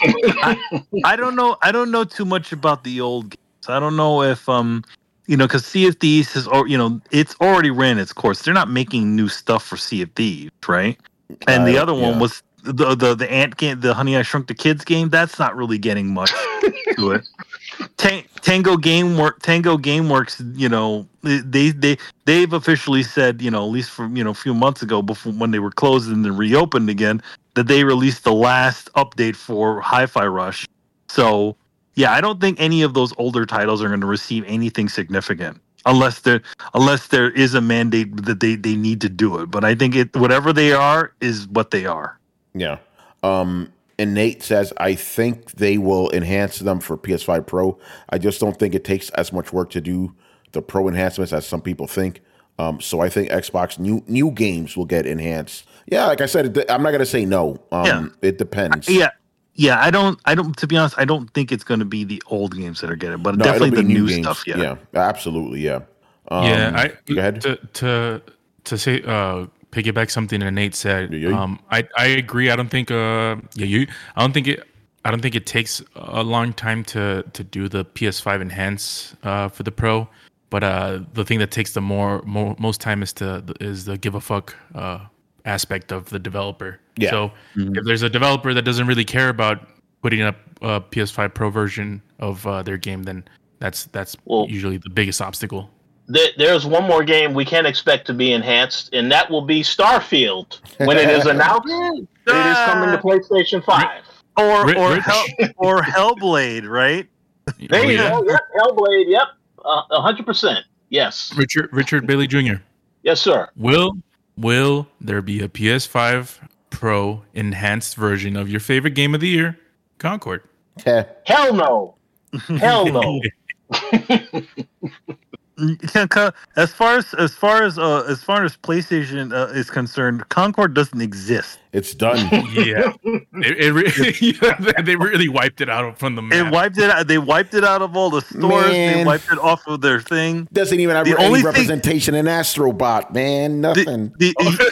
I, I don't know. I don't know too much about the old games. I don't know if um, you know, because Sea of Thieves has, or you know, it's already ran its course. They're not making new stuff for Sea of Thieves, right? And the Uh, other one yeah. was the the the ant game, the Honey I Shrunk the Kids game. That's not really getting much to it. Ta- Tango Game Work, Tango GameWorks, you know, they they they've officially said, you know, at least from you know a few months ago, before when they were closed and then reopened again, that they released the last update for Hi-Fi Rush. So yeah, I don't think any of those older titles are going to receive anything significant unless there unless there is a mandate that they, they need to do it. But I think it whatever they are is what they are. Yeah. Um, and Nate says, I think they will enhance them for P S five Pro. I just don't think it takes as much work to do the Pro enhancements as some people think. Um, so I think Xbox new new games will get enhanced. Yeah, like I said, it, I'm not going to say no. Um, Yeah. It depends. Yeah. Yeah, I don't I don't to be honest, I don't think it's going to be the old games that are getting it, but No, definitely it'll the be new games. stuff, yeah. Yeah, absolutely. Yeah. Um, yeah, I go ahead. to to to say uh piggyback something that Nate said. Yeah, yeah. Um, I I agree. I don't think uh yeah you I don't think it I don't think it takes a long time to to do the P S five enhance uh for the Pro. But uh the thing that takes the more, more most time is to is the give a fuck uh aspect of the developer. Yeah. So if there's a developer that doesn't really care about putting up a P S five Pro version of uh, their game, then that's that's Well- usually the biggest obstacle. There, there's one more game we can expect to be enhanced, and that will be Starfield. When it is announced, it is coming to PlayStation five. Or Rich- or Rich. Hell, or Hellblade, right? There Oh, you yeah. go. Yep, Hellblade. Yep, uh, one hundred percent. Yes. Richard Richard Bailey Junior Yes, sir. Will will there be a P S five Pro enhanced version of your favorite game of the year, Concord? Yeah. Hell no. Hell no. Yeah, co- As far as as far as uh, as far as PlayStation uh, is concerned, Concord doesn't exist. It's done. Yeah, it, it re- yeah, they really wiped it out from the It map. wiped it out. They wiped it out of all the stores. They Man. wiped it off of their thing. Doesn't even have The any only thing- representation in Astrobot, man. The, Nothing. the,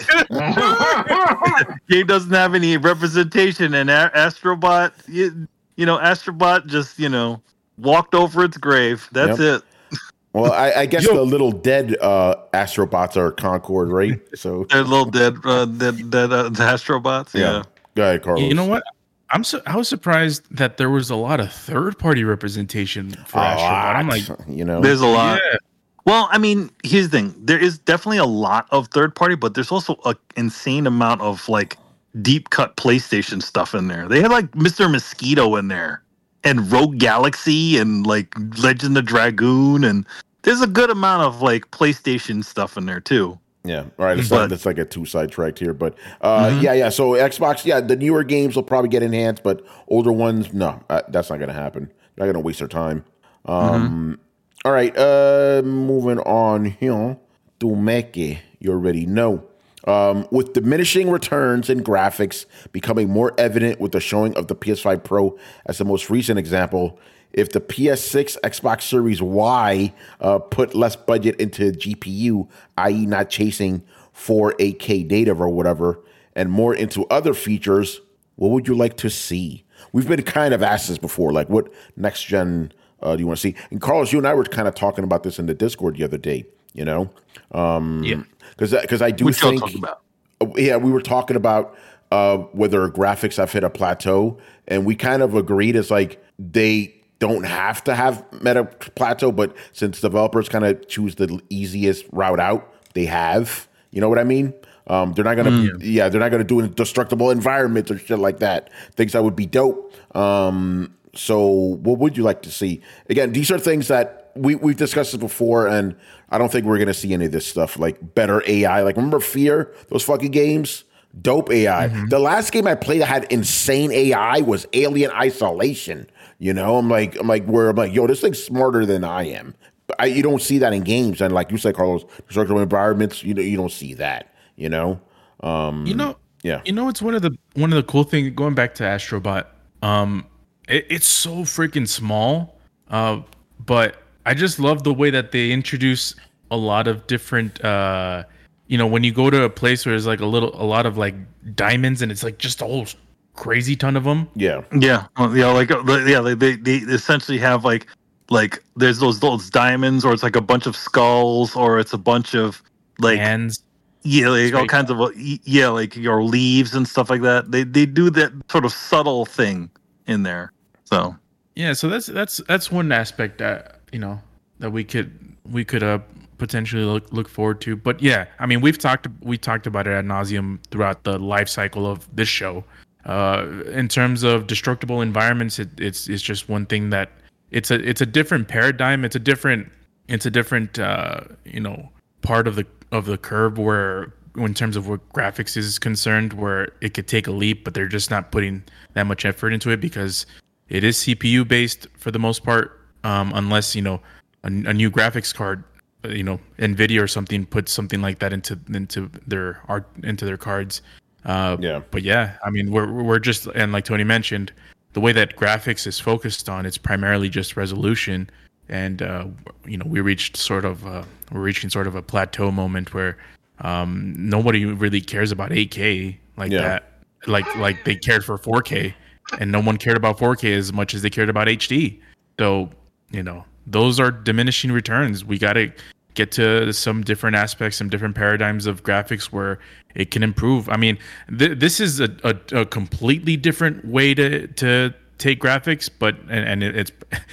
the game doesn't have any representation, and A- Astrobot, you, you know, Astrobot just you know walked over its grave. That's Yep. it. Well, I, I guess Yo. the little dead uh, Astrobots are Concord, right? So They're little dead, uh, dead, dead uh, Astrobots. yeah. Yeah. Go ahead, Carlos. You know what? I'm so I was surprised that there was a lot of third party representation for A Astrobot. I'm lot, like, you know, There's a lot. yeah. Well, I mean, here's the thing. There is definitely a lot of third party, but there's also an insane amount of like deep cut PlayStation stuff in there. They had like Mister Mosquito in there and Rogue Galaxy and like Legend of Dragoon, and there's a good amount of like PlayStation stuff in there too. yeah. All right, it's But- not, that's like a two sidetracked here, but uh, Mhm. yeah, yeah. So Xbox, yeah, the newer games will probably get enhanced, but older ones, no, uh, that's not going to happen. They're not going to waste their time. Um, all right, uh, moving on here to Meke. You already know. Um, with diminishing returns in graphics becoming more evident with the showing of the P S five Pro as the most recent example, if the P S six, Xbox Series Y uh, put less budget into G P U, that is not chasing four eight K data or whatever, and more into other features, what would you like to see? We've been kind of asked this before, like what next gen uh, do you want to see? And Carlos, you and I were kind of talking about this in the Discord the other day, you know? Um, Yeah. Because because I do Which y'all think, talking about? yeah, we were talking about uh, whether graphics have hit a plateau, and we kind of agreed it's like they don't have to have meta plateau, but since developers kind of choose the easiest route out, they have. You know what I mean? Um, they're not gonna, mm. yeah, they're not gonna do indestructible environments or shit like that. Things that would be dope. Um, so, what would you like to see? Again, these are things that we we've discussed this before, and I don't think we're gonna see any of this stuff like better A I. Like, remember Fear? Those fucking games. Dope A I. Mm-hmm. The last game I played that had insane A I was Alien Isolation. You know, I'm like, I'm like, where I'm like, yo, this thing's smarter than I am. But I, you don't see that in games, and like you said, Carlos, structural environments, you know, you don't see that. You know, um, you know, yeah, you know, it's one of the one of the cool things. Going back to Astrobot, um, it, it's so freaking small, uh, but I just love the way that they introduce a lot of different. Uh, you know, when you go to a place where there's like a little, a lot of like diamonds, and it's like just a whole crazy ton of them. Yeah, yeah, well, yeah. Like, yeah, they, they they essentially have like like there's those those diamonds, or it's like a bunch of skulls, or it's a bunch of like hands. Yeah, like all kinds of yeah, like your leaves and stuff like that. They they do that sort of subtle thing in there. So yeah, so that's that's that's one aspect that you know that we could we could uh potentially look look forward to. But yeah, I mean we've talked we talked about it ad nauseum throughout the life cycle of this show. Uh, in terms of destructible environments, it, it's it's just one thing that it's a it's a different paradigm. It's a different it's a different uh, you know part of the of the curve where in terms of what graphics is concerned, where it could take a leap, but they're just not putting that much effort into it because it is C P U based for the most part, um, unless you know a, a new graphics card, you know Nvidia or something puts something like that into into their art into their cards. Uh, yeah, but yeah, I mean we're we're just and like Tony mentioned, the way that graphics is focused on, it's primarily just resolution. And uh, you know, we reached sort of uh, we're reaching sort of a plateau moment where um, nobody really cares about eight K like yeah. that, like like they cared for four K, and no one cared about four K as much as they cared about H D. So you know, those are diminishing returns. We got to get to some different aspects, some different paradigms of graphics where it can improve. I mean, th- this is a, a, a completely different way to to take graphics, but and, and it, it's.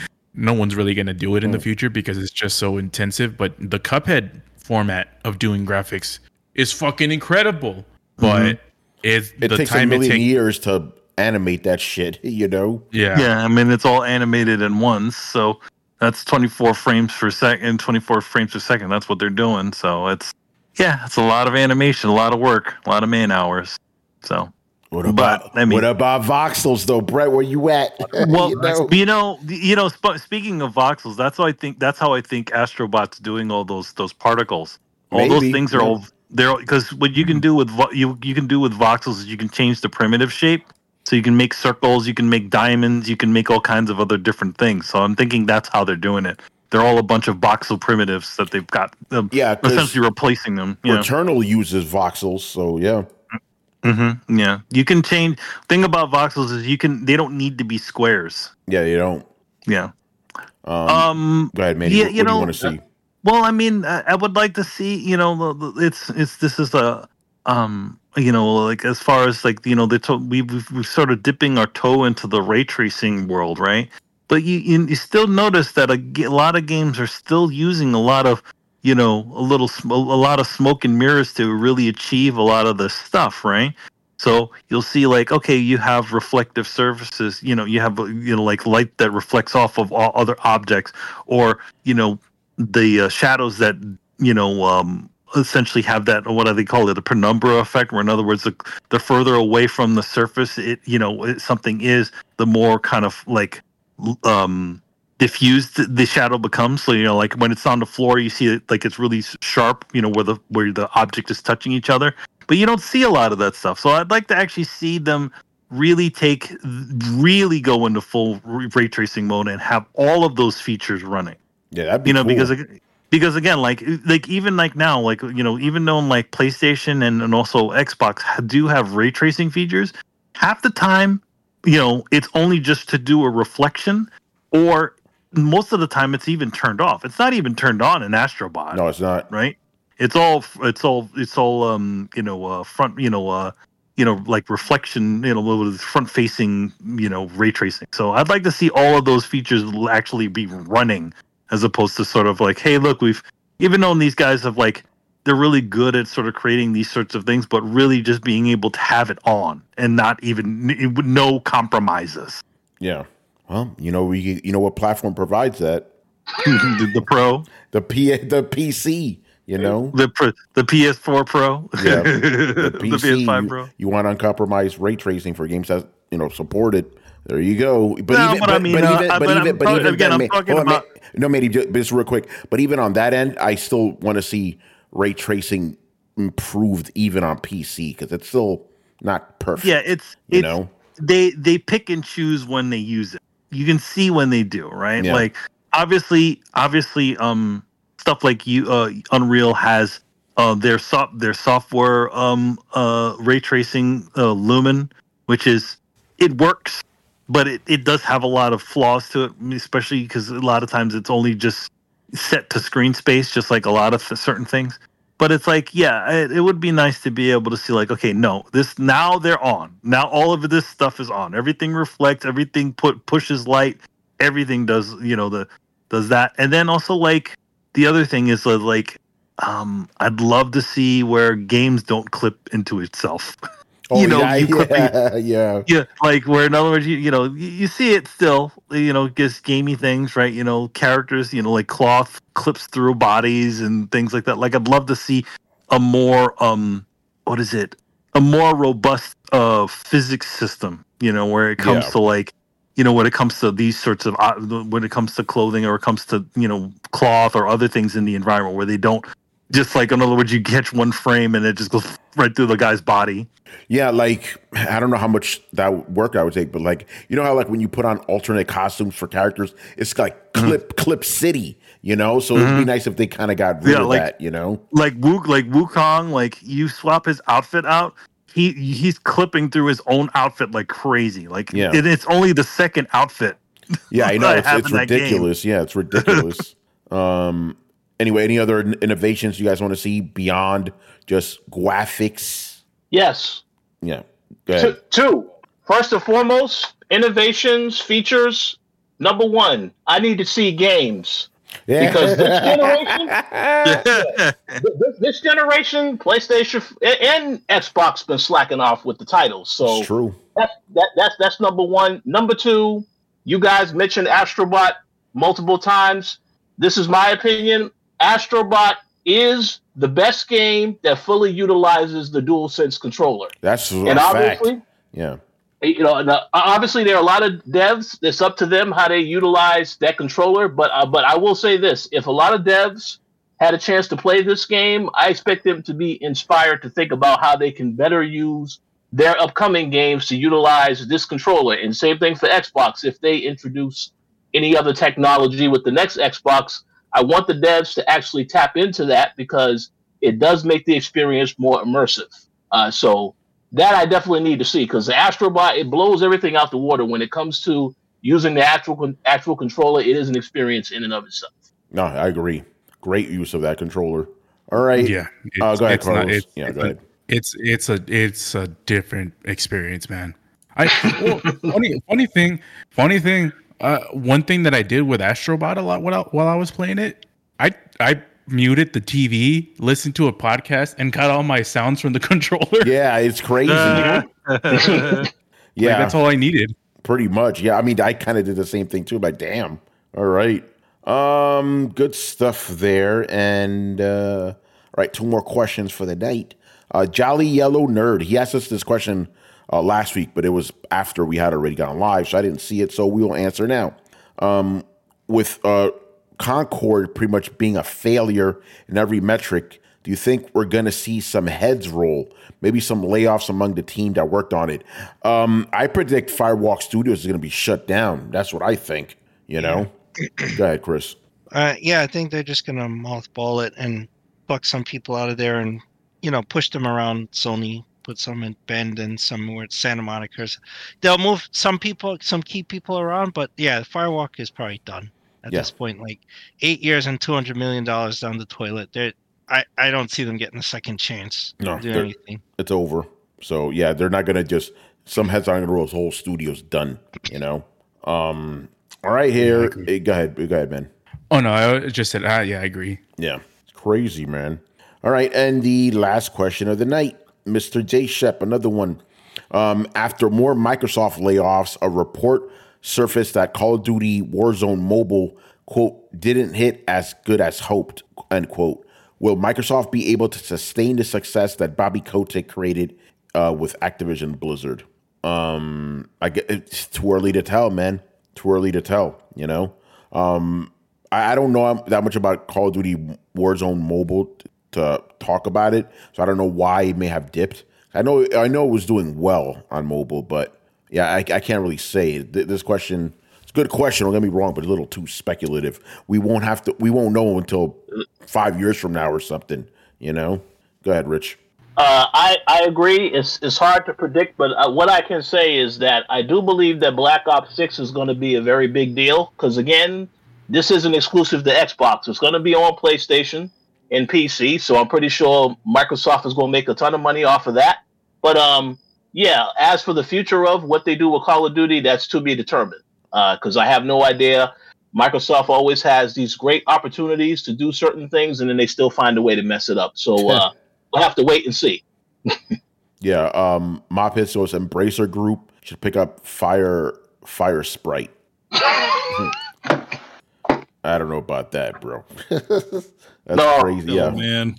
No one's really going to do it in the future because it's just so intensive. But the Cuphead format of doing graphics is fucking incredible. But mm-hmm. it's it the takes time a million it take- years to animate that shit, you know? Yeah. Yeah, I mean, it's all animated in once. So that's twenty-four frames per second, twenty-four frames per second. That's what they're doing. So it's, yeah, it's a lot of animation, a lot of work, a lot of man hours. So. What about but, I mean, what about voxels though, Brett? Where you at? Well, you know, you know, you know sp- speaking of voxels, that's how I think. That's how I think Astrobot's doing all those those particles. All Maybe, those things are yeah. all there because what you can do with vo- you you can do with voxels is you can change the primitive shape. So you can make circles, you can make diamonds, you can make all kinds of other different things. So I'm thinking that's how they're doing it. They're all a bunch of voxel primitives that they've got. Um, yeah, essentially replacing them. Yeah. Returnal uses voxels, so yeah. Mm-hmm. Yeah, you can change. Thing about voxels is you can. They don't need to be squares. Yeah, you don't. Yeah. Um, um go ahead, Manny. Yeah, what, you what know, do you want to see? Well, I mean, I, I would like to see. You know, it's it's this is a um you know like as far as like you know they to, we we've, we've sort of dipping our toe into the ray tracing world, right? But you you, you still notice that a, a lot of games are still using a lot of. You know, a little, a lot of smoke and mirrors to really achieve a lot of this stuff, right? So you'll see, like, okay, you have reflective surfaces. You know, you have, you know, like light that reflects off of all other objects, or you know, the uh, shadows that you know um, essentially have that. What do they call it? The penumbra effect, where in other words, the the further away from the surface, it you know, it, something is, the more kind of like. Um, diffused the shadow becomes. So you know, like when it's on the floor, you see it like it's really sharp. You know, where the where the object is touching each other. but you don't see a lot of that stuff. So I'd like to actually see them really take, really go into full ray tracing mode and have all of those features running. Yeah, that'd be you know, cool. because because again, like like even like now, like you know, even though like PlayStation and, and also Xbox do have ray tracing features, half the time, you know, it's only just to do a reflection, or most of the time it's even turned off. It's not even turned on in Astrobot. No, it's not. Right? It's all it's all it's all um you know uh front you know uh you know like reflection you know with front facing you know ray tracing. So I'd like to see all of those features actually be running, as opposed to sort of like, hey, look, we've even though these guys have like they're really good at sort of creating these sorts of things, but really just being able to have it on and not even no compromises. Yeah. Well, you know, we you know what platform provides that? the, the Pro, the P the P C. You know, the the P S four Pro, yeah, the, P C, the P S five you, Pro. You want uncompromised ray tracing for games that you know supported. There you go. But no, even, but, but, I mean, but uh, even, but, but even, but talking, even again, then, I'm talking on, about. No, maybe just real quick. But even on that end, I still want to see ray tracing improved even on P C because it's still not perfect. Yeah, it's you it's, know they they pick and choose when they use it. You can see when they do, right? Yeah. Like obviously, obviously, um, stuff like you, uh, Unreal has uh their soft their software um uh ray tracing uh, Lumen, which is it works, but it, it does have a lot of flaws to it, especially because a lot of times it's only just set to screen space, just like a lot of certain things. But it's like, yeah, it, it would be nice to be able to see, like, okay, no, this now they're on. Now all of this stuff is on. Everything reflects. Everything put pushes light. Everything does, you know, the does that. And then also, like, the other thing is uh, like, um, I'd love to see where games don't clip into itself. Oh, you know, yeah, you clip, yeah, yeah, yeah, like where in other words, you, you know, you, you see it still, you know, just gamey things, right? You know, characters, you know, like cloth clips through bodies and things like that. Like I'd love to see a more, um, what is it? A more robust uh physics system, you know, where it comes Yeah. to like, you know, when it comes to these sorts of, uh, when it comes to clothing or it comes to, you know, cloth or other things in the environment where they don't just like, in other words, you catch one frame and it just goes right through the guy's body. yeah. Like I don't know how much that work I would take, but like you know how like when you put on alternate costumes for characters, it's like clip mm-hmm. clip city, you know. So mm-hmm. it'd be nice if they kind of got rid Yeah, of like- that, you know. like Wu like Wukong, like you swap his outfit out, he he's clipping through his own outfit like crazy. Like Yeah. it, it's only the second outfit. Yeah, I know I it's, have it's in that game. ridiculous. Yeah, it's ridiculous. um. Anyway, any other innovations you guys want to see beyond just graphics? Yes. Yeah. Go Two, ahead. two. First and foremost, innovations, features. Number one, I need to see games. Yeah. Because this generation, this, this generation, PlayStation and Xbox been slacking off with the titles. So It's true. That's, that, that's, that's number one. Number two, you guys mentioned Astrobot multiple times. This is my opinion. Astrobot is the best game that fully utilizes the DualSense controller. That's a And fact. obviously, Yeah. you know, and, uh, obviously there are a lot of devs. It's up to them how they utilize that controller. But uh, but I will say this: if a lot of devs had a chance to play this game, I expect them to be inspired to think about how they can better use their upcoming games to utilize this controller. And same thing for Xbox. If they introduce any other technology with the next Xbox, I want the devs to actually tap into that because it does make the experience more immersive. Uh, so that I definitely need to see because the Astrobot, it blows everything out the water when it comes to using the actual actual controller. It is an experience in and of itself. No, I agree. Great use of that controller. All right. Yeah. Uh, go ahead, it's not- Carlos. it's- yeah, it's go a- ahead. It's it's a it's a different experience, man. I well, funny funny thing, funny thing. Uh, one thing that I did with Astrobot a lot while I, while I was playing it, I I muted the T V, listened to a podcast, and got all my sounds from the controller. Yeah, it's crazy. Uh, yeah, Like, that's all I needed. pretty much. Yeah, I mean, I kind of did the same thing too. Like, damn. All right. Um, good stuff there. And uh, all right, two more questions for the night. Uh, Jolly Yellow Nerd. He asked us this question uh, last week, but it was after we had already gone live, so I didn't see it. So we will answer now. Um, with uh, Concord pretty much being a failure in every metric Do you think we're going to see some heads roll? Maybe some layoffs among the team that worked on it? Um, I predict Firewalk Studios is going to be shut down. That's what I think, you know? Go ahead, Chris. Uh, yeah, I think they're just going to mothball it and pluck some people out of there and, you know, push them around Sony, put some in Bend and some where it's Santa Monica. They'll move some people, some key people around, but yeah, Firewalk is probably done at Yeah. this point. Like eight years and two hundred million dollars down the toilet. They're, I, I don't see them getting a second chance No, to do they're- anything. It's over. So, yeah, they're not going to just, some heads aren't going to roll. The whole studio's done, you know? Um, all right, here. Hey, go ahead. Go ahead, man. Oh no, I just said, ah, yeah, I agree. Yeah, it's crazy, man. All right, and the last question of the night, Mister J. Shep, another one. Um, after more Microsoft layoffs, a report surfaced that Call of Duty Warzone Mobile, quote, didn't hit as good as hoped, end quote. Will Microsoft be able to sustain the success that Bobby Kotick created uh, with Activision Blizzard? Um, I get, it's too early to tell, man. Too early to tell, you know? Um, I, I don't know that much about Call of Duty Warzone Mobile t- to talk about it, so I don't know why it may have dipped. I know I know it was doing well on mobile, but yeah, I, I can't really say. Th- This question, it's a good question, don't get me wrong, but a little too speculative. We won't have to, we won't know until five years from now or something, you know? Go ahead, Rich. Uh, I, I agree. It's it's hard to predict, but uh, what I can say is that I do believe that Black Ops six is going to be a very big deal because, again, this isn't exclusive to Xbox. It's going to be on PlayStation and P C, so I'm pretty sure Microsoft is going to make a ton of money off of that. But, um, yeah, as for the future of what they do with Call of Duty, that's to be determined because uh, I have no idea. Microsoft always has these great opportunities to do certain things, and then they still find a way to mess it up. So uh, we'll have to wait and see. Yeah, um, Mop Hitsos Embracer Group should pick up Fire Fire Sprite. I don't know about that, bro. That's No. crazy. Oh Yeah. man,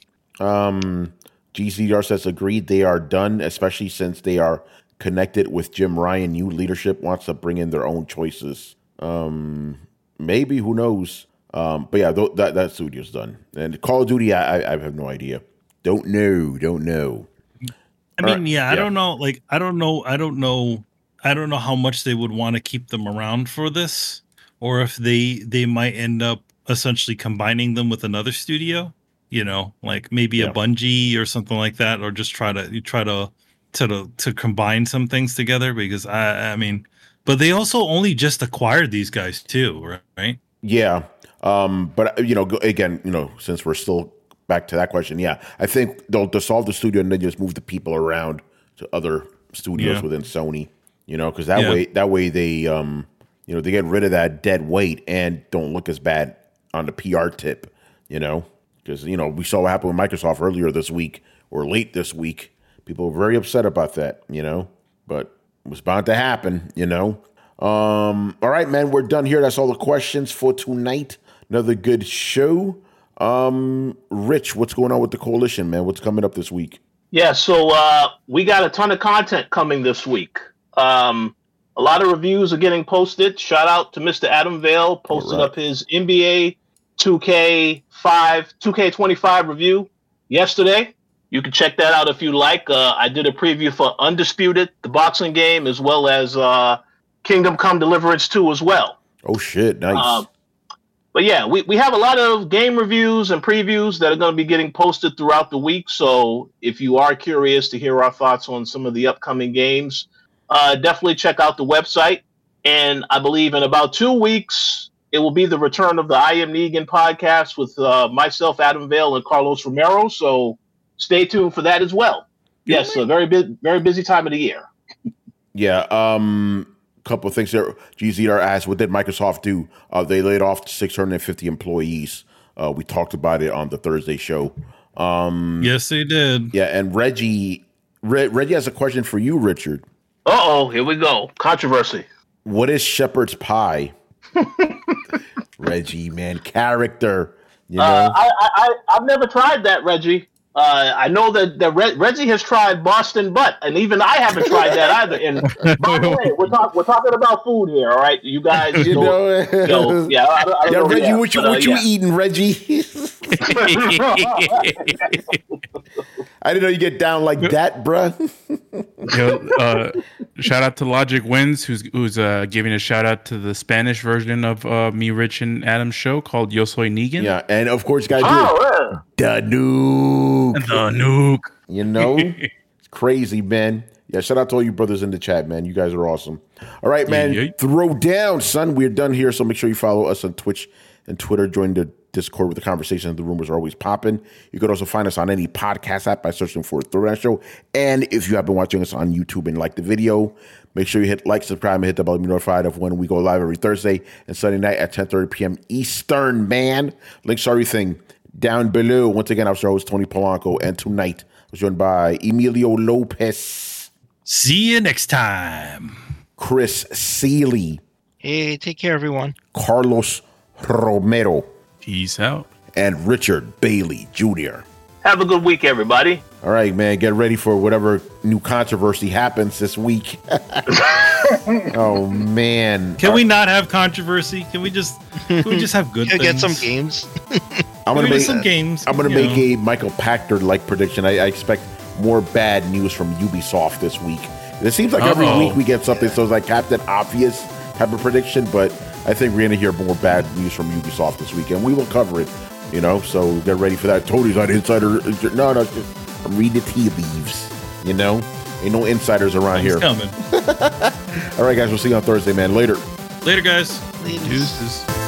Um, G C R says agreed. They are done, especially since they are connected with Jim Ryan. New leadership wants to bring in their own choices. Um, maybe, who knows? Um, but yeah, th- that that studio's done. And Call of Duty, I, I I have no idea. Don't know. Don't know. I All mean, right, yeah, I yeah. don't know. Like, I don't know. I don't know. I don't know how much they would want to keep them around for this, or if they they might end up essentially combining them with another studio. You know, like maybe Yeah. a Bungie or something like that, or just try to you try to to to, to combine some things together. Because I I mean, but they also only just acquired these guys too, right? Yeah. Um, but uh, you know, go, again, you know, since we're still back to that question, yeah, I think they'll dissolve the studio and then just move the people around to other studios Yeah. within Sony. You know, because that Yeah. way, that way they, um, you know, they get rid of that dead weight and don't look as bad on the P R tip. You know, because you know we saw what happened with Microsoft earlier this week or late this week. People were very upset about that. You know, but it was bound to happen. You know. Um, all right, man, we're done here. That's all the questions for tonight. Another good show. Um, Rich, what's going on with the coalition, man? What's coming up this week? Yeah, so uh, we got a ton of content coming this week. Um, a lot of reviews are getting posted. Shout out to Mister Adam Vale, posted All right. up his N B A two K five, two K twenty-five review yesterday. You can check that out if you like. Uh, I did a preview for Undisputed, the boxing game, as well as uh, Kingdom Come Deliverance two as well. Oh shit, nice. Um, But yeah, we, we have a lot of game reviews and previews that are going to be getting posted throughout the week. So if you are curious to hear our thoughts on some of the upcoming games, uh, definitely check out the website. And I believe in about two weeks, it will be the return of the I Am Negan podcast with uh, myself, Adam Vale, and Carlos Romero. So stay tuned for that as well. Yes, a very bu- very busy time of the year. Yeah, um, couple of things there. G Z R asked, what did Microsoft do? Uh, they laid off six hundred fifty employees. Uh, we talked about it on the Thursday show. Um, Yes, they did. yeah, and Reggie, Re- Reggie has a question for you, Richard. Uh-oh, here we go. Controversy. What is shepherd's pie? Reggie, man, character. You know, Uh, I, I, I, I've never tried that, Reggie. Uh, I know that, that Re- Reggie has tried Boston butt, and even I haven't tried that either. And by the way, we're, talk- we're talking about food here, all right? You guys, you don't- know, yo, yeah, I, don't- I don't yeah, know Reggie, that, what you but, uh, what you yeah. eating, Reggie? I didn't know you get down like that, bruh. Yo, uh, shout out to Logic Wins, who's who's uh, giving a shout out to the Spanish version of uh, Me, Rich, and Adam's show called Yo Soy Negan. Yeah, and of course, you gotta do Oh, yeah. the nuke. The nuke. You know, it's crazy, man. Yeah, shout out to all you brothers in the chat, man. You guys are awesome. All right, man. Yeah, yeah. Throw down, son. We're done here, so make sure you follow us on Twitch and Twitter. Join the Discord with the conversation. The rumors are always popping. You could also find us on any podcast app by searching for Throwdown Show. And if you have been watching us on YouTube and like the video, make sure you hit like, subscribe, and hit the bell to be notified of when we go live every Thursday and Sunday night at ten thirty p.m. Eastern, man. Links to everything down below. Once again, I was your host, Tony Polanco, and tonight I was joined by Emilio Lopez, See you next time. Chris Seeley, Hey, take care, everyone. Carlos Romero, Peace out. and Richard Bailey Junior Have a good week, everybody. All right, man, get ready for whatever new controversy happens this week. Oh, man. Can we not have controversy? Can we just can we just have good You'll things? get some games. I'm Can going to we do make some games. I'm going to you make know? a Michael Pachter-like prediction. I, I expect more bad news from Ubisoft this week. It seems like every Uh-oh. week we get something, so it's like Captain Obvious type of prediction, but I think we're going to hear more bad news from Ubisoft this week, and we will cover it, you know, so get ready for that. Tony's not insider. No, no, just read the tea leaves, you know? Ain't no insiders around He's here. coming. All right, guys, we'll see you on Thursday, man. Later. Later, guys. Ladies. Deuces.